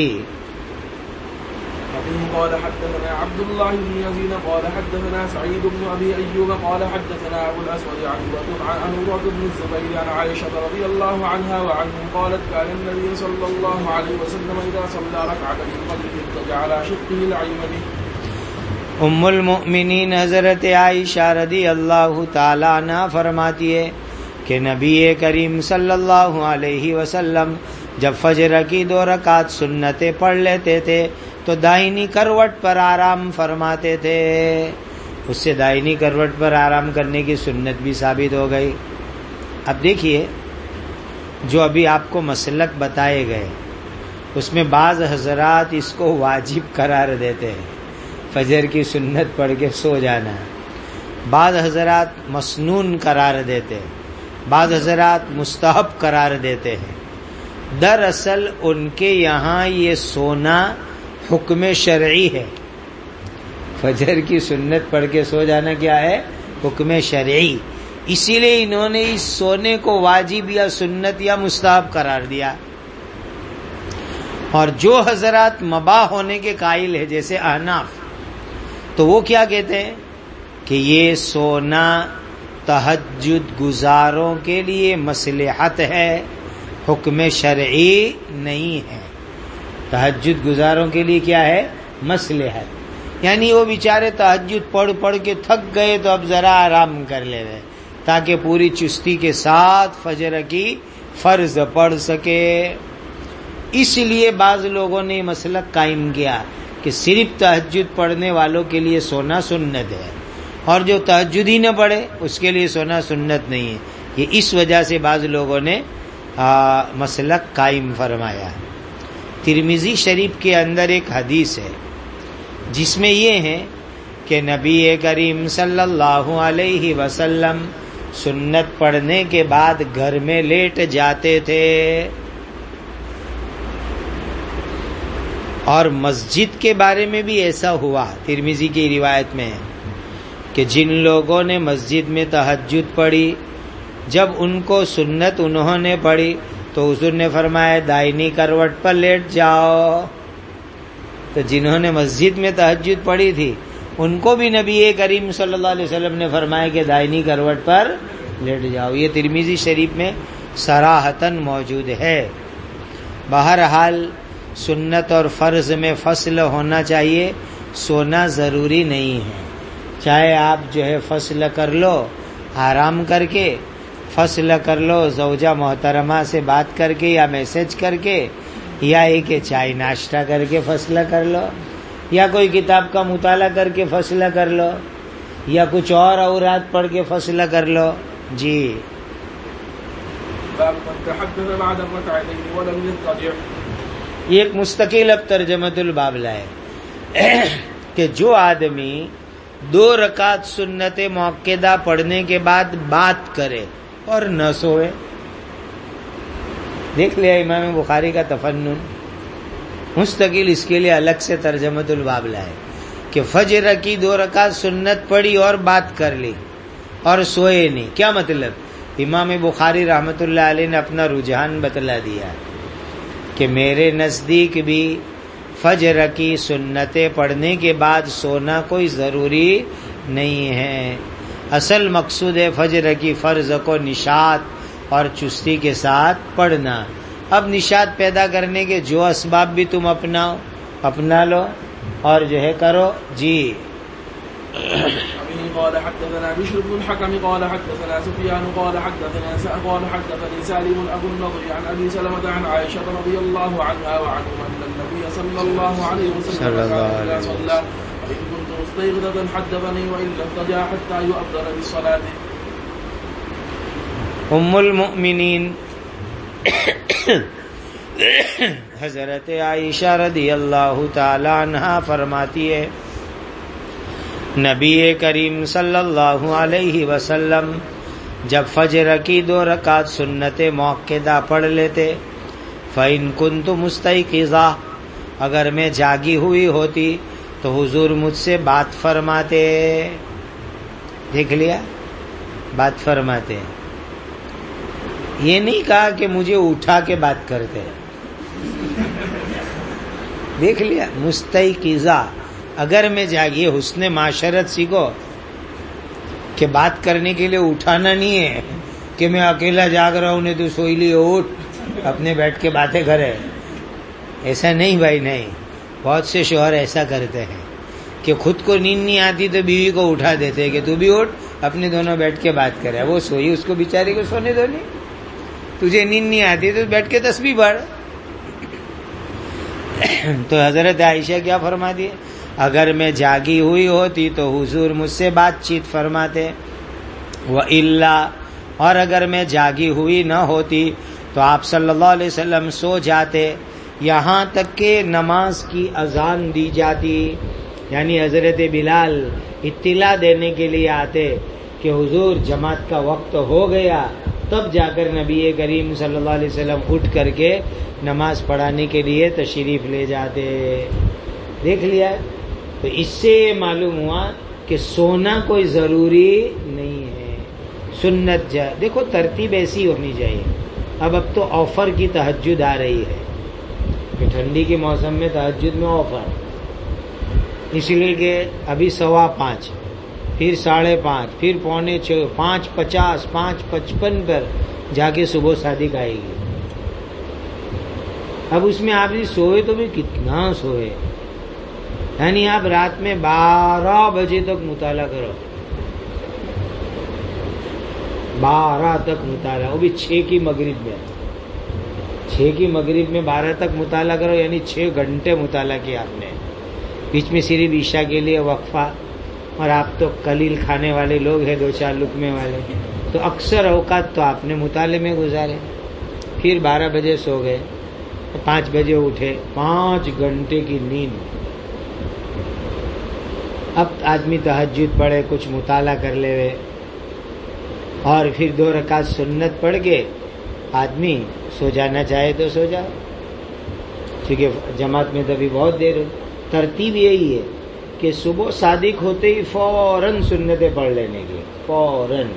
قال حدثنا عبد الله بن يزيد قال حدثنا سعيد بن ابي ايوب قال حدثنا ابو الاسود عن عروة بن الزبير عن عائشة رضي الله عنها وعنهم قالت كان النبي صلى الله عليه وسلم اذا صلى ركعتين الفجر اضطجع على شقه الايمن۔ ام المؤمنین حضرت عائشہ رضی اللہ تعالی عنہ فرماتی ہے کہ نبی کریم صلی اللہ علیہ وسلم جب فجر کی 2 رکعت سنتیں پڑھ لیتے تھے تو دائنی کروٹ پر آرام فرماتے تھے، اس سے دائنی کروٹ پر آرام کرنے کی سنت بھی ثابت ہو گئی۔ اب دیکھیے جو ابھی آپ کو مسلک بتائے گئے اس میں بعض حضرات اس کو واجب قرار دیتے ہیں، فجر کی سنت پڑھ کے سو جانا، بعض حضرات مسنون قرار دیتے ہیں، بعض حضرات مستحب قرار دیتے ہیں۔ دراصل ان کے یہاں یہ سونا حکم شرعی ہے، فجر کی سنت پڑھ کے سو جانا کیا ہے؟ حکم شرعی، اسی لیے انہوں نے اس سونے کو واجب یا سنت یا مستحب قرار دیا۔ اور جو حضرات مباح ہونے کے قائل ہے جیسے احناف، تو وہ کیا کہتے ہیں کہ یہ سونا تہجد گزاروں کے لیے مصلحت ہے، حکم شرعی نہیں ہے۔ تہجد گزاروں کے لیے کیا ہے؟ مصلحت، یعنی وہ بیچارے تہجد پڑھ پڑھ کے تھک گئے تو اب ذرا آرام کر لے رہے تاکہ پوری چستی کے ساتھ فجر کی فرض پڑھ سکے۔ اس لیے بعض لوگوں نے مسلک قائم کیا کہ صرف تہجد پڑھنے والوں کے لیے سونا سنت ہے، اور جو تہجد ہی نہ پڑھے اس کے لیے سونا سنت نہیں ہے۔ یہ اس وجہ سے بعض لوگوں نے مسلک قائم فرمایا۔ ترمذی شریف کے اندر ایک حدیث ہے جس میں یہ ہے کہ نبی کریم صلی اللہ علیہ وسلم سنت پڑھنے کے بعد گھر میں لیٹ جاتے تھے، اور مسجد کے بارے میں بھی ایسا ہوا، ترمذی کی روایت میں ہے کہ جن لوگوں نے مسجد میں تہجد پڑھی، جب ان کو سنت انہوں نے پڑھی تو حضور نے فرمایا دائنی کروٹ پر لیٹ جاؤ۔ تو جنہوں نے مسجد میں تہجد پڑھی تھی ان کو بھی نبی کریم صلی اللہ علیہ وسلم نے فرمایا کہ دائنی کروٹ پر لیٹ جاؤ۔ یہ ترمذی شریف میں صراحتاً موجود ہے۔ بہرحال سنت اور فرض میں فصل ہونا چاہیے، سونا ضروری نہیں ہے، چاہے آپ فصل کر لو آرام کر کے، فصل کر لو زوجہ محترمہ سے بات کر کے یا میسج کر کے، یا ایک چائے ناشتہ کر کے فصل کر لو، یا کوئی کتاب کا مطالعہ کر کے فصل کر لو، یا کچھ اور اوراد پڑھ کے فصل کر لو. جی یہ ایک مستقل اب ترجمۃ الباب لائے کہ جو آدمی 2 رکعت سنت موقدہ پڑھنے کے بعد بات کرے اور نہ سوئے. دیکھ لیا امام بخاری کا تفنن، مستقل اس کے لیے الگ سے ترجمۃ الباب لائے کہ فجر کی 2 رکعت سنت پڑھی اور بات کر لی اور سوئے نہیں. کیا مطلب؟ امام بخاری رحمت اللہ علیہ نے اپنا رجحان بتلا دیا کہ میرے نزدیک بھی فجر کی سنتیں پڑھنے کے بعد سونا کوئی ضروری نہیں ہے. اصل مقصود ہے فجر کی فرض کو نشاط اور چستی کے ساتھ پڑھنا. اب نشاط پیدا کرنے کے جو اسباب بھی تم اپنا لو اور جو ہے کرو. جی قال حدثنا بشر بن الحكم قال حدثنا سفيان قال حدثني سالم ابو النضر عن ابي سلمة عن عائشة رضي الله عنها وعنهم ان النبي صلى الله عليه وسلم قال صلى وإن كنت مستيقظة حدثني وإن لم تجع حتى يؤذن بالصلاة. ام المؤمنین حضرت عائشہ رضی اللہ تعالی عنہا فرماتی ہے نبی کریم صلی اللہ علیہ وسلم جب فجر کی 2 رکعت سنت موقدہ پڑھ لیتے فَإِن كُنْتُ مُسْتَيْقِظَةً اگر میں جاگی ہوئی ہوتی تو حضور مجھ سے بات فرماتے. دیکھ لیا، بات فرماتے. یہ نہیں کہا کہ مجھے اٹھا کے بات کرتے. دیکھ لیا، مستیقظہ اگر میں جاگی. حسن معاشرت سیکھو کہ بات کرنے کے لیے اٹھانا نہیں ہے کہ میں اکیلا جاگ رہا ہوں، تو سوئی لی اٹھ اپنے بیٹھ کے باتیں کرے. ایسا نہیں بھائی، نہیں. بہت سے شوہر ایسا کرتے ہیں کہ خود کو نیند نہیں آتی تو بیوی کو اٹھا دیتے ہیں کہ تو بھی اٹھ، اپنے دونوں بیٹھ کے بات کرے. وہ سوئی، اس کو بیچاری کو سونے دو. نہیں، تجھے نیند نہیں آتی تو بیٹھ کے تسبیح پڑھ. تو حضرت عائشہ کیا فرما دی؟ اگر میں جاگی ہوئی ہوتی تو حضور مجھ سے بات چیت فرماتے. وَإِلَّا اور اگر میں جاگی ہوئی نہ ہوتی تو آپ صلی اللہ علیہ وسلم سو جاتے یہاں تک کہ نماز کی اذان دی جاتی. یعنی حضرت بلال اطلاع دینے کے لیے آتے کہ حضور جماعت کا وقت ہو گیا، تب جا کر نبی کریم صلی اللہ علیہ وسلم اٹھ کر کے نماز پڑھانے کے لیے تشریف لے جاتے. دیکھ لیا. تو اس سے معلوم ہوا کہ سونا کوئی ضروری نہیں ہے. سنت دیکھو ترتیب ایسی ہونی چاہیے. اب تو آفر کی تہجد آ رہی ہے کہ ٹھنڈی کے موسم میں تہجد میں آفر، اس لیے کہ ابھی 5:15 پھر 5:30 پھر 5:45 5:50 5:55 پر جا کے صبح صادق آئے گی. اب اس میں آپ سوئے تو بھی کتنا سوئے، یعنی آپ رات میں 12 بجے تک مطالعہ کرو، 12 تک مطالعہ، وہ بھی 6 کی مغرب میں. 6 کی مغرب میں 12 تک مطالعہ کرو، یعنی 6 گھنٹے مطالعہ کیا آپ نے. بیچ میں صرف عشاء کے لیے وقفہ. اور آپ تو قلیل کھانے والے لوگ ہیں، 2-4 لقمے والے، تو اکثر اوقات تو آپ نے مطالعے میں گزارے. پھر 12 بجے سو گئے، 5 بجے اٹھے، 5 گھنٹے کی نیند. اب آدمی تہجد پڑھے، کچھ مطالعہ کر لے اور پھر 2 رکعت سنت پڑھ کے آدمی سو جانا چاہے تو سو جائے، کیونکہ جماعت میں تو ابھی بہت دیر ہو. ترتیب یہی ہے کہ صبح صادق ہوتے ہی فوراً سنتیں پڑھ لینے کی، فوراً.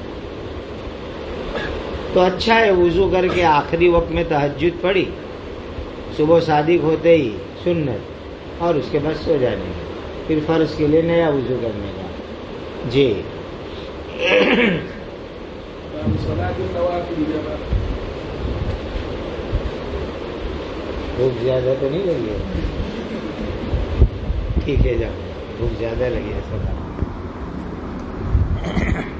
تو اچھا ہے وضو کر کے آخری وقت میں تہجد پڑھی، صبح صادق ہوتے ہی سنت، اور اس کے بعد سو جانے کی، پھر فرض کے لیے نیا وضو کرنے کا. جی بھوک زیادہ تو نہیں لگی ہے؟ ٹھیک ہے، جاؤ، بھوک زیادہ لگی ہے.